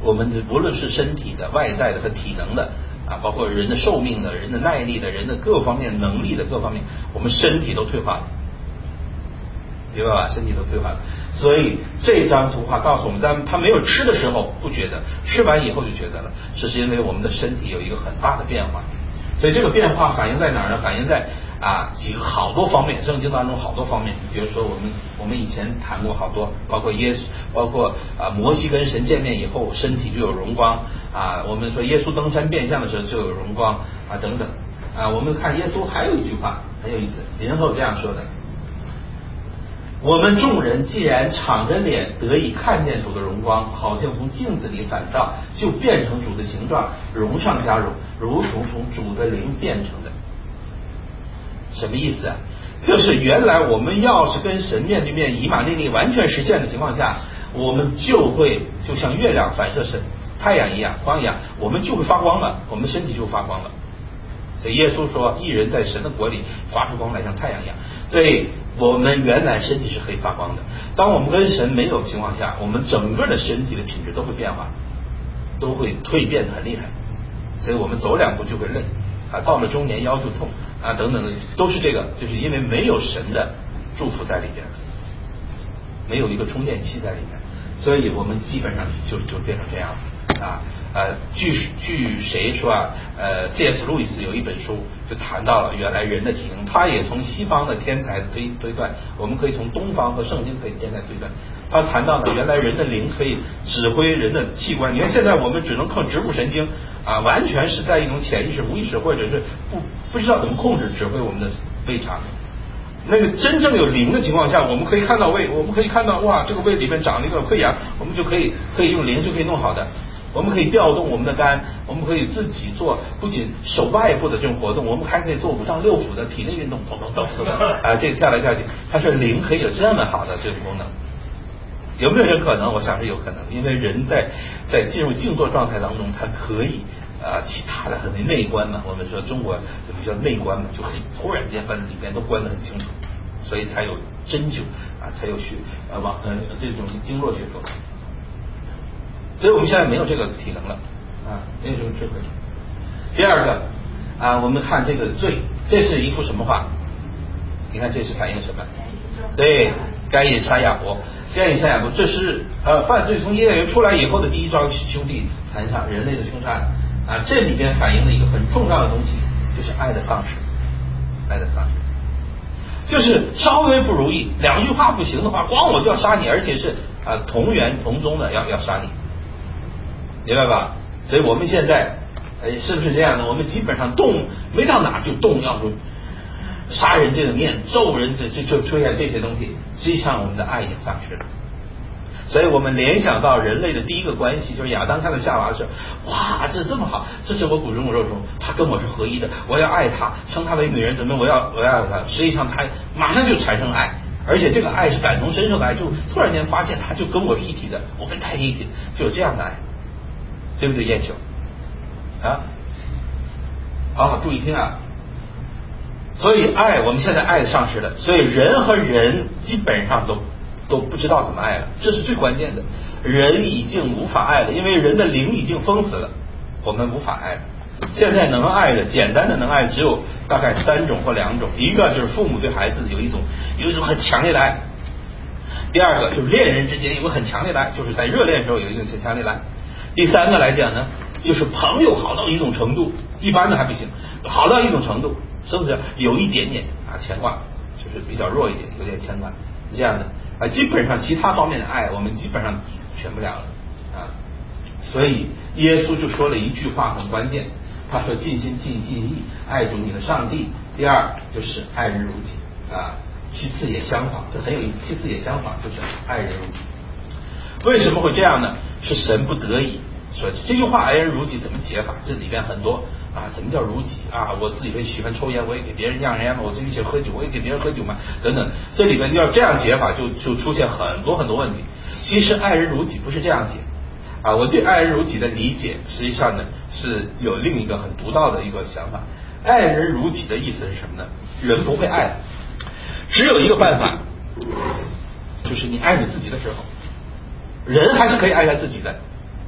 我们的无论是身体的、外在的和体能的啊，包括人的寿命的、人的耐力的、人的各方面能力的各方面，我们身体都退化了，明白吧？身体都退化了。所以这张图画告诉我们，在他没有吃的时候不觉得，吃完以后就觉得了，这是因为我们的身体有一个很大的变化。所以这个变化反映在哪儿呢？反映在啊几个好多方面，圣经当中好多方面。比如说我们我们以前谈过好多，包括耶稣，包括啊摩西跟神见面以后身体就有荣光啊，我们说耶稣登山变相的时候就有荣光啊等等啊。我们看耶稣还有一句话很有意思，林后这样说的：我们众人既然敞着脸得以看见主的荣光，好像从镜子里反照，就变成主的形状，荣上加荣，如同从主的灵变成的。什么意思啊？就是原来我们要是跟神面对面以马内利完全实现的情况下，我们就会就像月亮反射神太阳一样光一样，我们就会发光了，我们身体就发光了。所以耶稣说义人在神的国里发出光来像太阳一样，所以我们原来身体是可以发光的。当我们跟神没有情况下，我们整个的身体的品质都会变化，都会蜕变得很厉害，所以我们走两步就会累啊，到了中年腰就痛啊等等的，都是这个，就是因为没有神的祝福在里边，没有一个充电器在里面，所以我们基本上就就变成这样啊。呃，据据谁说啊？呃 ，C S 路易斯有一本书就谈到了原来人的体能，他也从西方的天才推推断，我们可以从东方和圣经可以天才推断。他谈到了原来人的灵可以指挥人的器官，你看现在我们只能靠植物神经啊，完全是在一种潜意识、无意识或者是不不知道怎么控制指挥我们的胃肠。那个真正有灵的情况下，我们可以看到胃，我们可以看到哇，这个胃里面长了一个溃疡，我们就可以可以用灵就可以弄好的。我们可以调动我们的肝，我们可以自己做，不仅手外部的这种活动，我们还可以做五脏六腑的体内运动，咚咚咚咚啊，这跳来跳去。他说灵可以有这么好的这种功能，有没有这可能？我想是有可能，因为人在在进入静坐状态当中，他可以啊、呃，其他的很多内观嘛，我们说中国怎么叫内观嘛，就可以突然间把里边都关得很清楚，所以才有针灸啊，才有学呃往呃这种经络学说。所以我们现在没有这个体能了啊，没有这种智慧。第二个啊，我们看这个罪，这是一幅什么画？你看这是反映什么？对，该隐杀亚伯，该隐杀亚伯，这是呃犯罪从伊甸园出来以后的第一桩兄弟残杀，人类的凶杀啊，这里边反映了一个很重要的东西，就是爱的丧失，爱的丧失。就是稍微不如意，两句话不行的话，光我就要杀你，而且是啊同源同宗的要要杀你。明白吧？所以我们现在，呃，是不是这样的？我们基本上动没到哪就动，要说杀人这个念，咒人这这就出现这些东西，实际上我们的爱已经丧失了。所以我们联想到人类的第一个关系，就是亚当看到夏娃的时候，哇，这这么好，这是我骨中肉中，他跟我是合一的，我要爱他，称他为女人，怎么我要我要爱他？实际上他马上就产生爱。而且这个爱是感同身受的爱，就突然间发现他就跟我是一体的，我跟他是一体的，就有这样的爱。对不对？叶秋啊，好好注意听啊。所以爱，我们现在爱丧失了，所以人和人基本上都都不知道怎么爱了，这是最关键的。人已经无法爱了，因为人的灵已经封死了，我们无法爱了。现在能爱的，简单的能爱只有大概三种或两种，一个就是父母对孩子有一种有一种很强烈的爱，第二个就是恋人之间有个很强烈的爱，就是在热恋的时候有一种很强烈的爱。第三个来讲呢，就是朋友好到一种程度，一般的还不行，好到一种程度，是不是有一点点啊牵挂，就是比较弱一点，有点牵挂，是这样的啊。基本上其他方面的爱，我们基本上全不了了啊。所以耶稣就说了一句话很关键，他说尽心尽尽意爱主你的上帝，第二就是爱人如己啊，其次也相仿，这很有意思，其次也相仿就是爱人如己。为什么会这样呢？是神不得已说这句话，爱人如己怎么解法？这里边很多啊，什么叫如己啊？我自己会喜欢抽烟，我也给别人让烟嘛；我自己喜欢喝酒，我也给别人喝酒嘛，等等。这里边要这样解法，就就出现很多很多问题。其实爱人如己不是这样解啊。我对爱人如己的理解，实际上呢是有另一个很独到的一个想法。爱人如己的意思是什么呢？人不会爱，只有一个办法，就是你爱你自己的时候。人还是可以爱他自己的，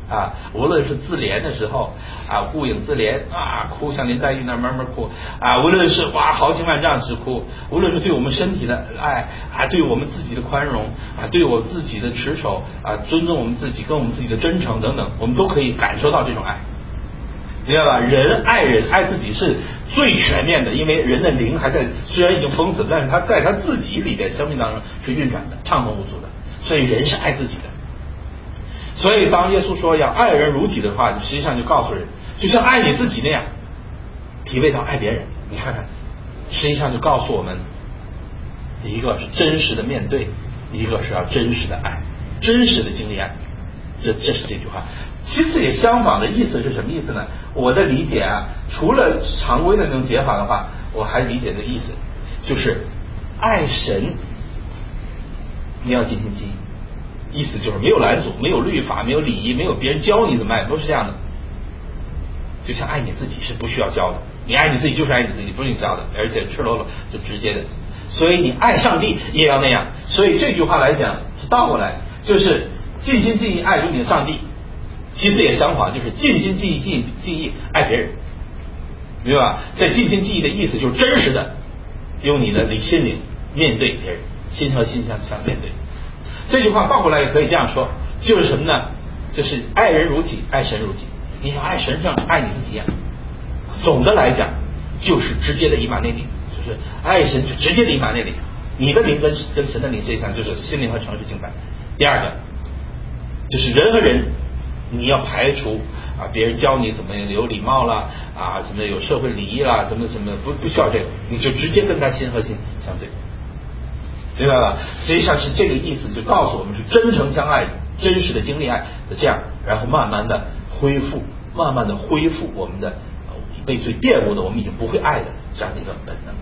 啊，无论是自怜的时候啊，顾影自怜啊，哭像林黛玉那慢慢哭啊，无论是哇豪情万丈时哭，无论是对我们身体的爱啊，对我们自己的宽容啊，对我自己的持守啊，尊重我们自己跟我们自己的真诚等等，我们都可以感受到这种爱，明白吧？人爱人爱自己是最全面的，因为人的灵还在，虽然已经封死，但是他在他自己里边生命当中是运转的，畅通无阻的，所以人是爱自己的。所以当耶稣说要爱人如己的话，实际上就告诉人，就像爱你自己那样体味到爱别人。你看看，实际上就告诉我们，一个是真实的面对，一个是要真实的爱，真实的经历爱。这这是这句话。其次也相仿的意思是什么意思呢？我的理解啊，除了常规的那种解法的话，我还理解的意思就是爱神，你要尽心尽意，意思就是没有拦阻，没有律法，没有礼仪，没有别人教你怎么爱，不是这样的。就像爱你自己是不需要教的，你爱你自己就是爱你自己，不是你教的，而且赤裸裸就直接的。所以你爱上帝也要那样。所以这句话来讲是倒过来，就是尽心尽意爱主你的上帝。其实也相反，就是尽心尽意尽尽意爱别人，明白吧？在尽心尽意的意思就是真实的用你的心灵面对别人，心和心相相面对。这句话倒过来也可以这样说，就是什么呢？就是爱人如己，爱神如己。你想爱神像爱你自己一样。总的来讲，就是直接的以马内利，就是爱神就直接的以马内利。你的灵跟跟神的灵，这项就是心灵和诚实敬拜。第二个就是人和人。你要排除啊，别人教你怎么有礼貌啦，啊，怎么有社会礼仪啦，怎么怎么不不需要这个，你就直接跟他心和心相对，明白吧？实际上是这个意思，就告诉我们是真诚相爱，真实的经历爱的这样，然后慢慢的恢复，慢慢的恢复我们的被罪玷污的，我们已经不会爱的这样的一个本能。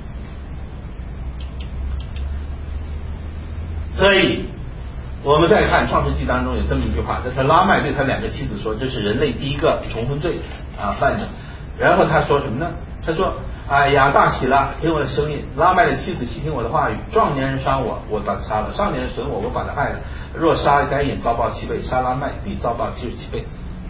所以。我们再看创世纪当中有这么一句话，这是拉麦对他两个妻子说，这是人类第一个重婚罪啊犯的。然后他说什么呢？他说啊，亚当喜拉，听我的声音；拉麦的妻子细听我的话语。壮年人伤我，我把他杀了；少年人损我，我把他害了。若杀该隐，遭报七倍；杀拉麦，必遭报七十七倍。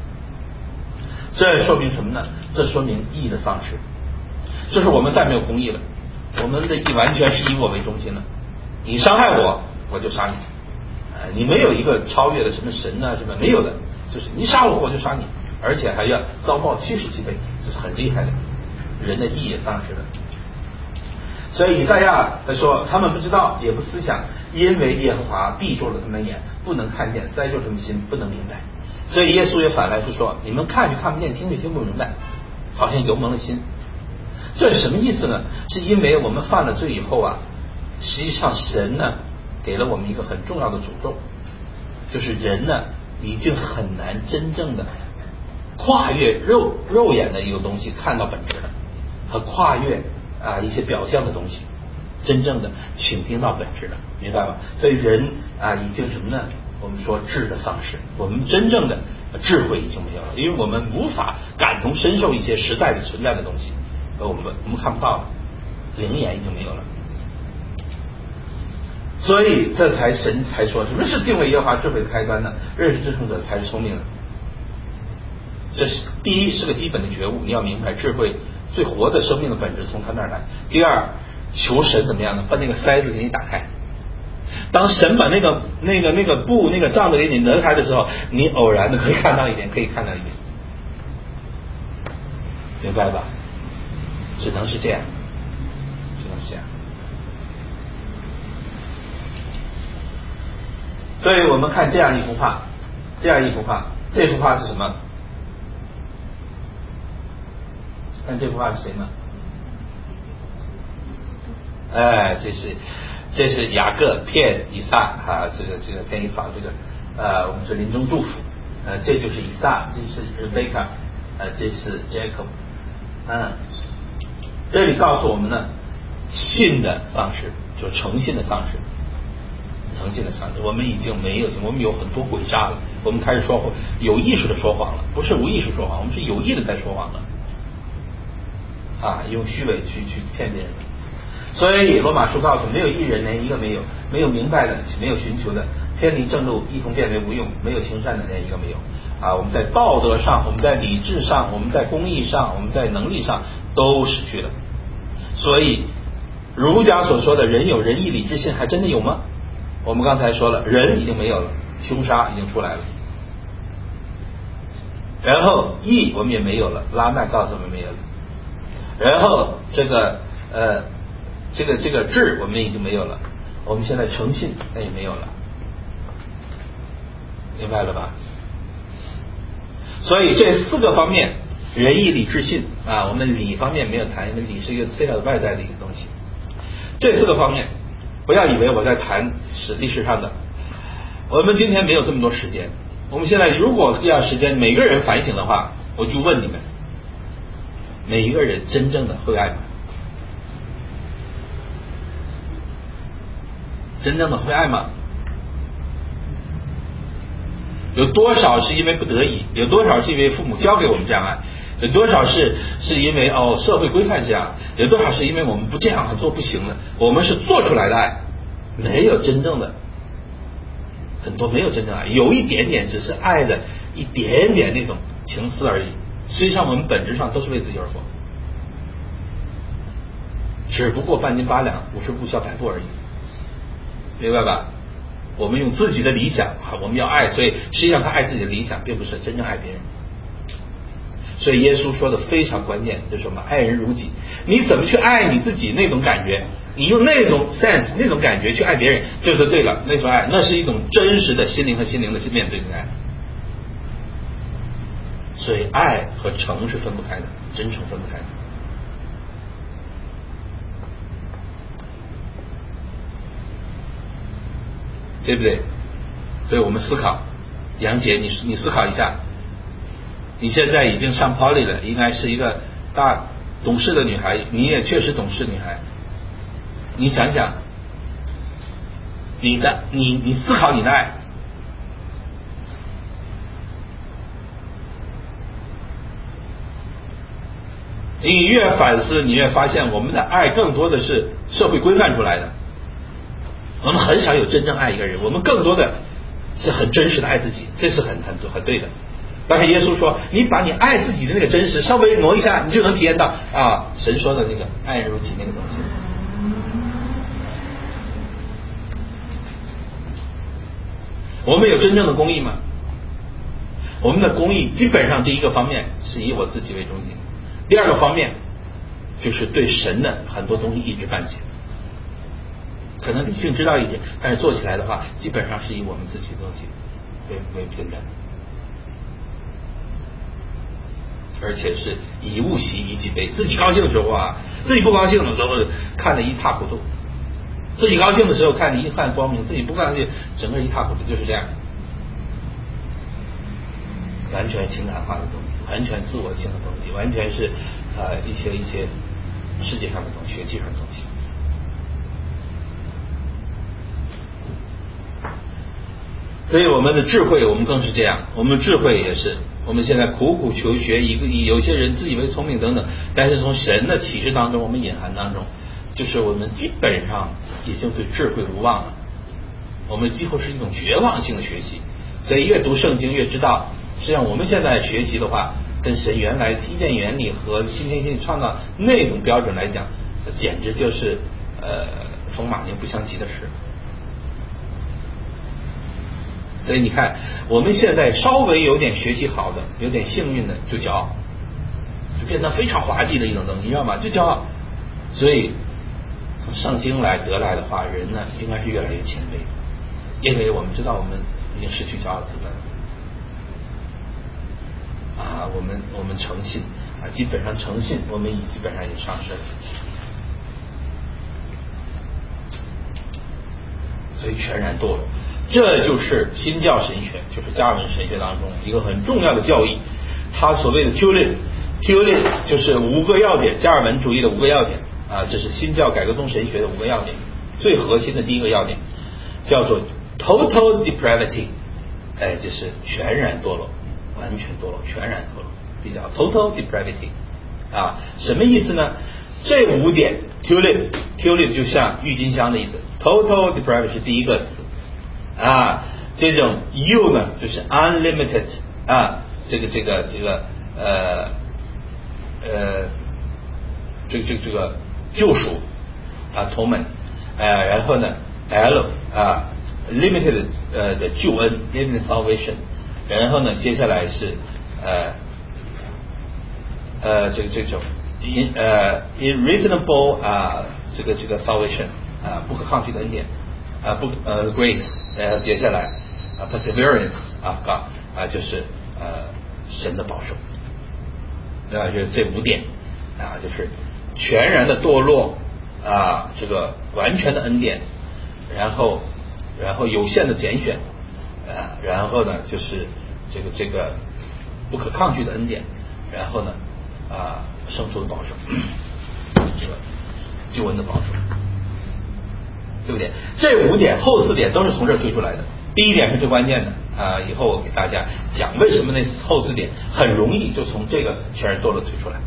这说明什么呢？这说明义的丧失，就是我们再没有公义了，我们的义完全是以我为中心了。你伤害我，我就杀你。你没有一个超越的什么神啊什么没有的，就是你杀我我就杀你，而且还要遭报七十七倍，这是很厉害的，人的义也丧失了。所以以赛亚他说，他们不知道也不思想，因为耶和华闭住了他们眼，不能看见，塞住他们心，不能明白。所以耶稣也反来是说，你们看就看不见，听就听不明白，好像油蒙了心。这是什么意思呢？是因为我们犯了罪以后啊，实际上神呢给了我们一个很重要的诅咒，就是人呢已经很难真正的跨越肉肉眼的一个东西看到本质了，和跨越啊一些表象的东西，真正的倾听到本质了，明白吧？所以人啊已经什么呢？我们说智的丧失，我们真正的智慧已经没有了，因为我们无法感同身受一些实在的存在的东西，而我们我们看不到了，灵眼已经没有了。所以这才神才说，什么是敬畏耶和华智慧的开端呢？认识至圣者才是聪明的。这是第一，是个基本的觉悟，你要明白智慧最活的生命的本质从他那儿来。第二，求神怎么样呢？把那个塞子给你打开。当神把那个那个那个布那个帐子给你挪开的时候，你偶然的可以看到一点，可以看到一点，明白吧？只能是这样，只能是这样。所以我们看这样一幅画，这样一幅画，这幅画是什么？看这幅画是谁呢？哎，这是这是雅各骗以撒啊，这个这个骗以扫，这个呃，我们说临终祝福，呃，这就是以撒，这是 Rebecca， 呃，这是 Jacob， 嗯，这里告诉我们呢，信的丧失，就是诚信的丧失。诚信的丧失，我们已经没有，我们有很多诡诈了，我们开始说谎，有意识的说谎了，不是无意识说谎，我们是有意的在说谎了，啊，用虚伪去去骗别人。 所以罗马书告诉没有一人，连一个没有，没有明白的，没有寻求的，偏离正路，一同变为无用，没有行善的，连一个没有。啊，我们在道德上，我们在理智上，我们在公义上，我们在能力上都失去了。所以儒家所说的人有仁义礼智信，还真的有吗？我们刚才说了，人已经没有了，凶杀已经出来了。然后义我们也没有了，拉麦告诉我们没有了。然后这个呃这个这个智我们已经没有了，我们现在诚信那也没有了，明白了吧？所以这四个方面，仁义礼智信啊，我们礼方面没有谈，因为礼是一个次要的外在的一个东西。这四个方面，不要以为我在谈史历史上的，我们今天没有这么多时间。我们现在如果要时间，每个人反省的话，我就问你们，每一个人真正的会爱吗？真正的会爱吗？有多少是因为不得已？有多少是因为父母教给我们这样爱？有多少是是因为哦社会规范这样？有多少是因为我们不这样做不行了？我们是做出来的爱，没有真正的，很多没有真正爱，有一点点只是爱的一点点那种情思而已。实际上我们本质上都是为自己而活，只不过半斤八两，五十步笑百步而已，明白吧？我们用自己的理想啊，我们要爱，所以实际上他爱自己的理想，并不是真正爱别人。所以耶稣说的非常关键，就是我们爱人如己。你怎么去爱你自己那种感觉，你用那种 sense 那种感觉去爱别人，就是对了。那种爱，那是一种真实的心灵和心灵的面对的爱。所以爱和诚是分不开的，真诚分不开的。对不对？所以我们思考，杨姐，你你思考一下，你现在已经上 Poly 了，应该是一个大懂事的女孩，你也确实懂事女孩。你想想，你的你你思考你的爱，你越反思，你越发现我们的爱更多的是社会规范出来的。我们很少有真正爱一个人，我们更多的是很真实的爱自己，这是很很很对的。但是耶稣说，你把你爱自己的那个真实稍微挪一下，你就能体验到啊，神说的那个爱人如己那个东西。我们有真正的公义吗？我们的公义基本上第一个方面是以我自己为中心，第二个方面就是对神的很多东西一知半解。可能理性知道一点，但是做起来的话，基本上是以我们自己的东西为为凭证，而且是以物喜，以己悲。自己高兴的时候啊，自己不高兴的时候看得一塌糊涂；自己高兴的时候看得一片光明，自己不高兴，整个一塌糊涂，就是这样。完全情感化的东西，完全自我性的东西，完全是呃一些一些世界上的东西，学习上的东西。所以我们的智慧，我们更是这样。我们智慧也是，我们现在苦苦求学，一个有些人自以为聪明等等，但是从神的启示当中，我们隐含当中，就是我们基本上已经对智慧无望了。我们几乎是一种绝望性的学习。所以越读圣经越知道，实际上我们现在学习的话，跟神原来基建原理和新天性创造那种标准来讲，简直就是呃风马牛不相及的事。所以你看，我们现在稍微有点学习好的，有点幸运的，就骄傲，就变得非常滑稽的一种东西，你知道吗？就骄傲。所以从圣经来得来的话，人呢应该是越来越谦卑，因为我们知道我们已经失去骄傲资本啊，我们我们诚信啊，基本上诚信，我们已基本上也丧失了。所以全然堕落。这就是新教神学，就是加尔文神学当中一个很重要的教义。他所谓的 Tulip Tulip 就是五个要点，加尔文主义的五个要点啊，这是新教改革宗神学的五个要点。最核心的第一个要点叫做 Total Depravity， 哎，就是全然堕落，完全堕落，全然堕落，比较 Total Depravity 啊，什么意思呢？ 这五点 tulip tulip 就像郁金香的意思 ，total depravity 是第一个词啊，这种 you 呢就是 unlimited 啊，这个这个这个呃呃这个这个这个救赎啊 atonement 呃然后呢 L 啊 limited 呃的救恩 limited salvation， 然后呢接下来是呃呃这个这种 in 呃 irreasonable 啊这个这个 salvation 啊不可抗拒的恩典啊不呃 grace， 然后接下来啊 perseverance 啊 God 啊就是呃神的保守啊就是这五点啊就是全然的堕落啊这个完全的恩典，然后然后有限的拣选啊然后呢就是这个这个不可抗拒的恩典，然后呢啊圣徒的保守这个救恩的保守，对不对？这五点后四点都是从这儿推出来的，第一点是最关键的啊，以后我给大家讲为什么那后四点很容易就从这个全然堕落推出来。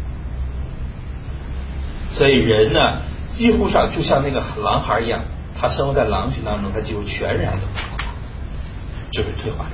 所以人呢几乎上就像那个狼孩一样，他生活在狼群当中，他几乎全然的就是退化。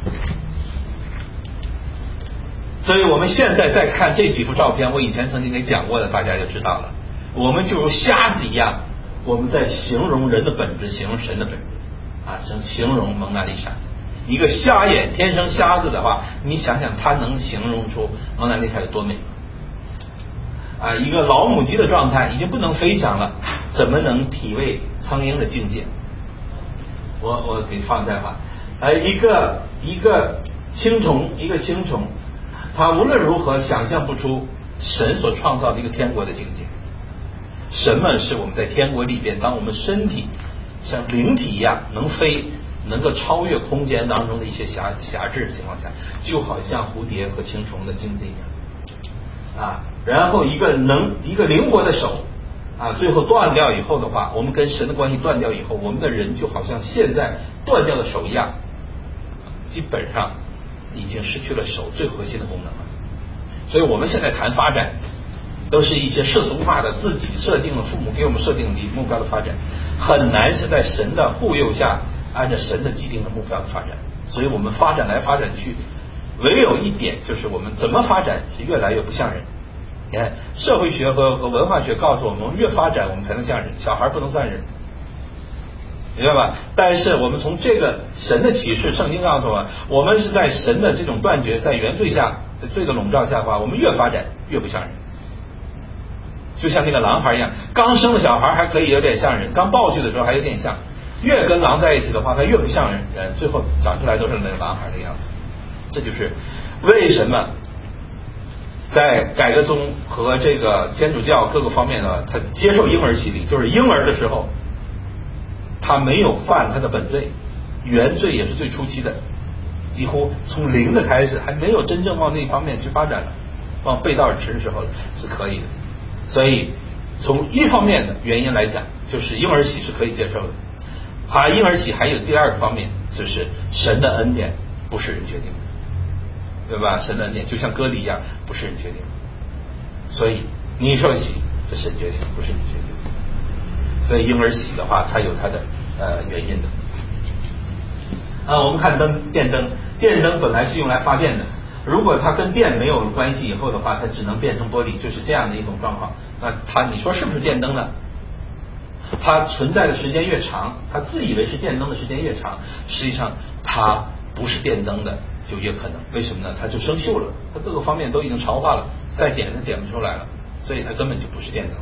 所以我们现在再看这几幅照片，我以前曾经给讲过的，大家就知道了，我们就如瞎子一样，我们在形容人的本质，形容神的本质啊，形容蒙娜丽莎。一个瞎眼天生瞎子的话，你想想他能形容出蒙娜丽莎有多美啊！一个老母鸡的状态已经不能飞翔了，怎么能体味苍鹰的境界？我我给放在吧，呃，一个一个青虫，一个青虫，它无论如何想象不出神所创造的一个天国的境界。什么是我们在天国里边，当我们身体像灵体一样能飞，能够超越空间当中的一些狭狭制的情况下，就好像蝴蝶和青虫的境界一样啊。然后一个能一个灵活的手啊，最后断掉以后的话，我们跟神的关系断掉以后，我们的人就好像现在断掉的手一样，基本上已经失去了手最核心的功能了。所以我们现在谈发展，都是一些世俗化的自己设定了父母给我们设定的目标的发展，很难是在神的护佑下按照神的既定的目标的发展。所以我们发展来发展去，唯有一点就是我们怎么发展是越来越不像人。你看社会学和和文化学告诉我们，越发展我们才能像人，小孩不能算人，明白吧？但是我们从这个神的启示，圣经告诉我们，我们是在神的这种断绝，在原罪下罪的笼罩下的话，我们越发展越不像人。就像那个狼孩一样，刚生的小孩还可以有点像人，刚抱去的时候还有点像，越跟狼在一起的话，他越不像人，人最后长出来都是那个狼孩的样子。这就是为什么在改革宗和这个天主教各个方面呢，他接受婴儿洗礼，就是婴儿的时候他没有犯他的本罪，原罪也是最初期的，几乎从零的开始，还没有真正往那方面去发展了，往背道而驰的时候是可以的。所以从一方面的原因来讲，就是婴儿洗是可以接受的。啊，婴儿洗还有第二个方面，就是神的恩典不是人决定的，对吧？神的恩典就像割礼一样，不是人决定的。所以你受洗是神决定，不是你决定的。所以婴儿洗的话，它有它的呃原因的。啊，我们看灯，电灯，电灯本来是用来发电的。如果它跟电没有关系以后的话，它只能变成玻璃，就是这样的一种状况。那它你说是不是电灯呢？它存在的时间越长，它自以为是电灯的时间越长，实际上它不是电灯的就越可能。为什么呢？它就生锈了，它各个方面都已经潮化了，再点它点不出来了，所以它根本就不是电灯。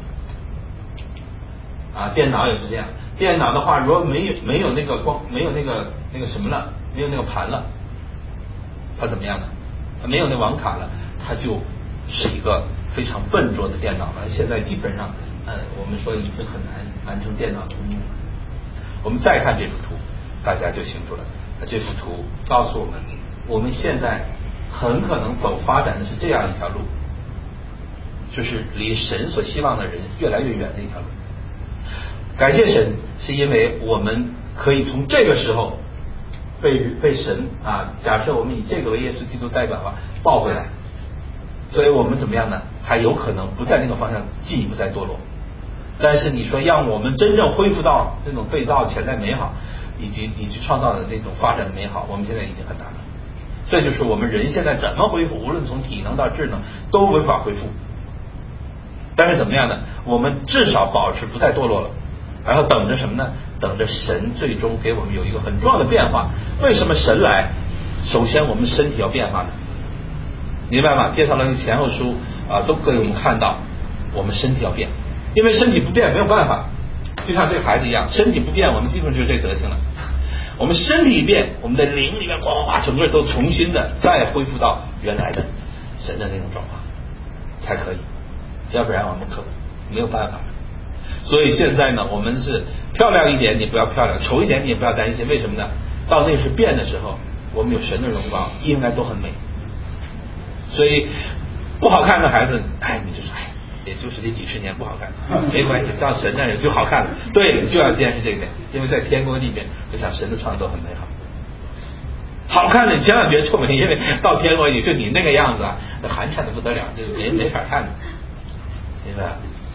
啊，电脑也是这样。电脑的话，如果没有没有那个光，没有那个那个什么了，没有那个盘了，它怎么样呢？没有那网卡了，它就是一个非常笨拙的电脑了。现在基本上，呃，我们说已经很难完成电脑的任务了。我们再看这幅图，大家就清楚了。这幅图告诉我们，我们现在很可能走发展的是这样一条路，就是离神所希望的人越来越远的一条路。感谢神，是因为我们可以从这个时候被被神啊，假设我们以这个为耶稣基督代表的话，抱回来，所以我们怎么样呢？还有可能不在那个方向进一步再堕落但是你说让我们真正恢复到那种被造潜在美好，以及你去创造的那种发展的美好，我们现在已经很难了。这就是我们人现在怎么恢复，无论从体能到智能都无法恢复。但是怎么样呢？我们至少保持不再堕落了，然后等着什么呢？等着神最终给我们有一个很重要的变化。为什么神来？首先我们身体要变化呢，明白吗？帖撒罗尼迦前后书啊都给我们看到我们身体要变，因为身体不变没有办法，就像这个孩子一样，身体不变我们基本就是这德行了。我们身体一变，我们的灵里面呱呱呱整个都重新的再恢复到原来的神的那种状况才可以，要不然我们可没有办法。所以现在呢，我们是漂亮一点你不要漂亮，丑一点你也不要担心，为什么呢？到那时变的时候，我们有神的荣光，应该都很美。所以不好看的孩子，哎，你就说哎，也就是这几十年不好看，没关系，到神那儿就好看了。对，就要坚持这个点，因为在天国里面，我想神的创造很美好。好看的你千万别皱眉，因为到天国里就你那个样子啊，寒碜的不得了，这没没法看的，明白？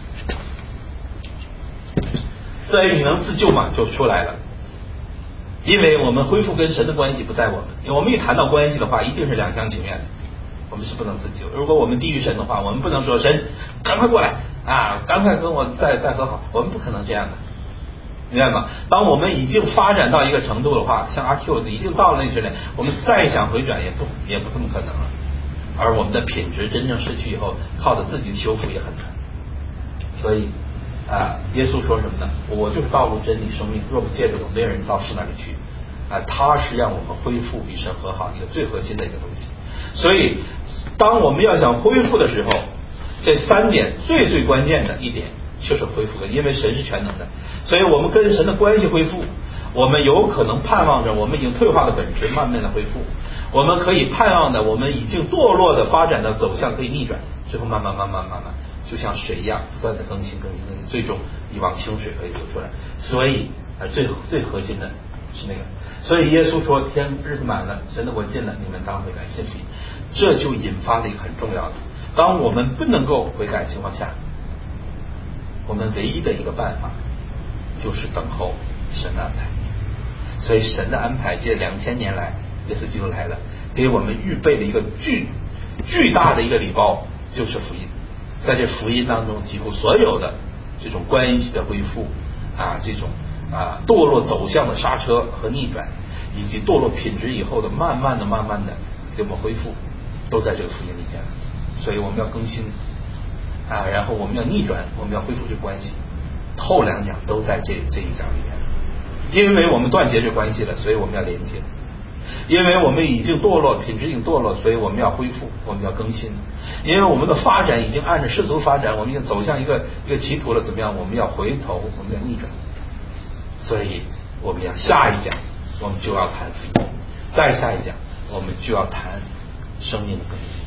所以你能自救嘛，就出来了。因为我们恢复跟神的关系不在我们，因为我们一谈到关系的话，一定是两厢情愿的，我们是不能自救。如果我们低于神的话，我们不能说神赶快过来啊，赶快跟我再再和好，我们不可能这样的，明白吗？当我们已经发展到一个程度的话，像阿 Q 已经到了那时点，我们再想回转也不也不这么可能了。而我们的品质真正失去以后，靠着自己的修复也很难。所以啊，耶稣说什么呢？我就是道路、真理、生命，若不借着我，没有人到父那里去。啊，他是让我们恢复与神和好一个最核心的一个东西。所以，当我们要想恢复的时候，这三点最最关键的一点就是恢复的，因为神是全能的，所以我们跟神的关系恢复，我们有可能盼望着我们已经退化的本质慢慢的恢复，我们可以盼望的我们已经堕落的发展的走向可以逆转，最后慢慢慢慢慢慢就像水一样不断的更新更新更新，最终一汪清水可以流出来。所以啊，最最核心的是那个，所以耶稣说天日子满了，神的国近了，你们当悔改信主。这就引发了一个很重要的，当我们不能够悔改的情况下，我们唯一的一个办法就是等候神的安排。所以神的安排这两千年来耶稣基督来了，给我们预备了一个巨巨大的一个礼包，就是福音。在这福音当中，几乎所有的这种关系的恢复啊，这种啊堕落走向的刹车和逆转，以及堕落品质以后的慢慢的慢慢的给我们恢复，都在这个福音里面。所以我们要更新啊，然后我们要逆转，我们要恢复这关系，后两讲都在这这一讲里面。因为我们断绝这关系了，所以我们要连接。因为我们已经堕落，品质已经堕落，所以我们要恢复，我们要更新。因为我们的发展已经按照世俗发展，我们已经走向一个一个歧途了，怎么样？我们要回头，我们要逆转。所以我们要下一讲，我们就要谈福音；再下一讲，我们就要谈生命的更新。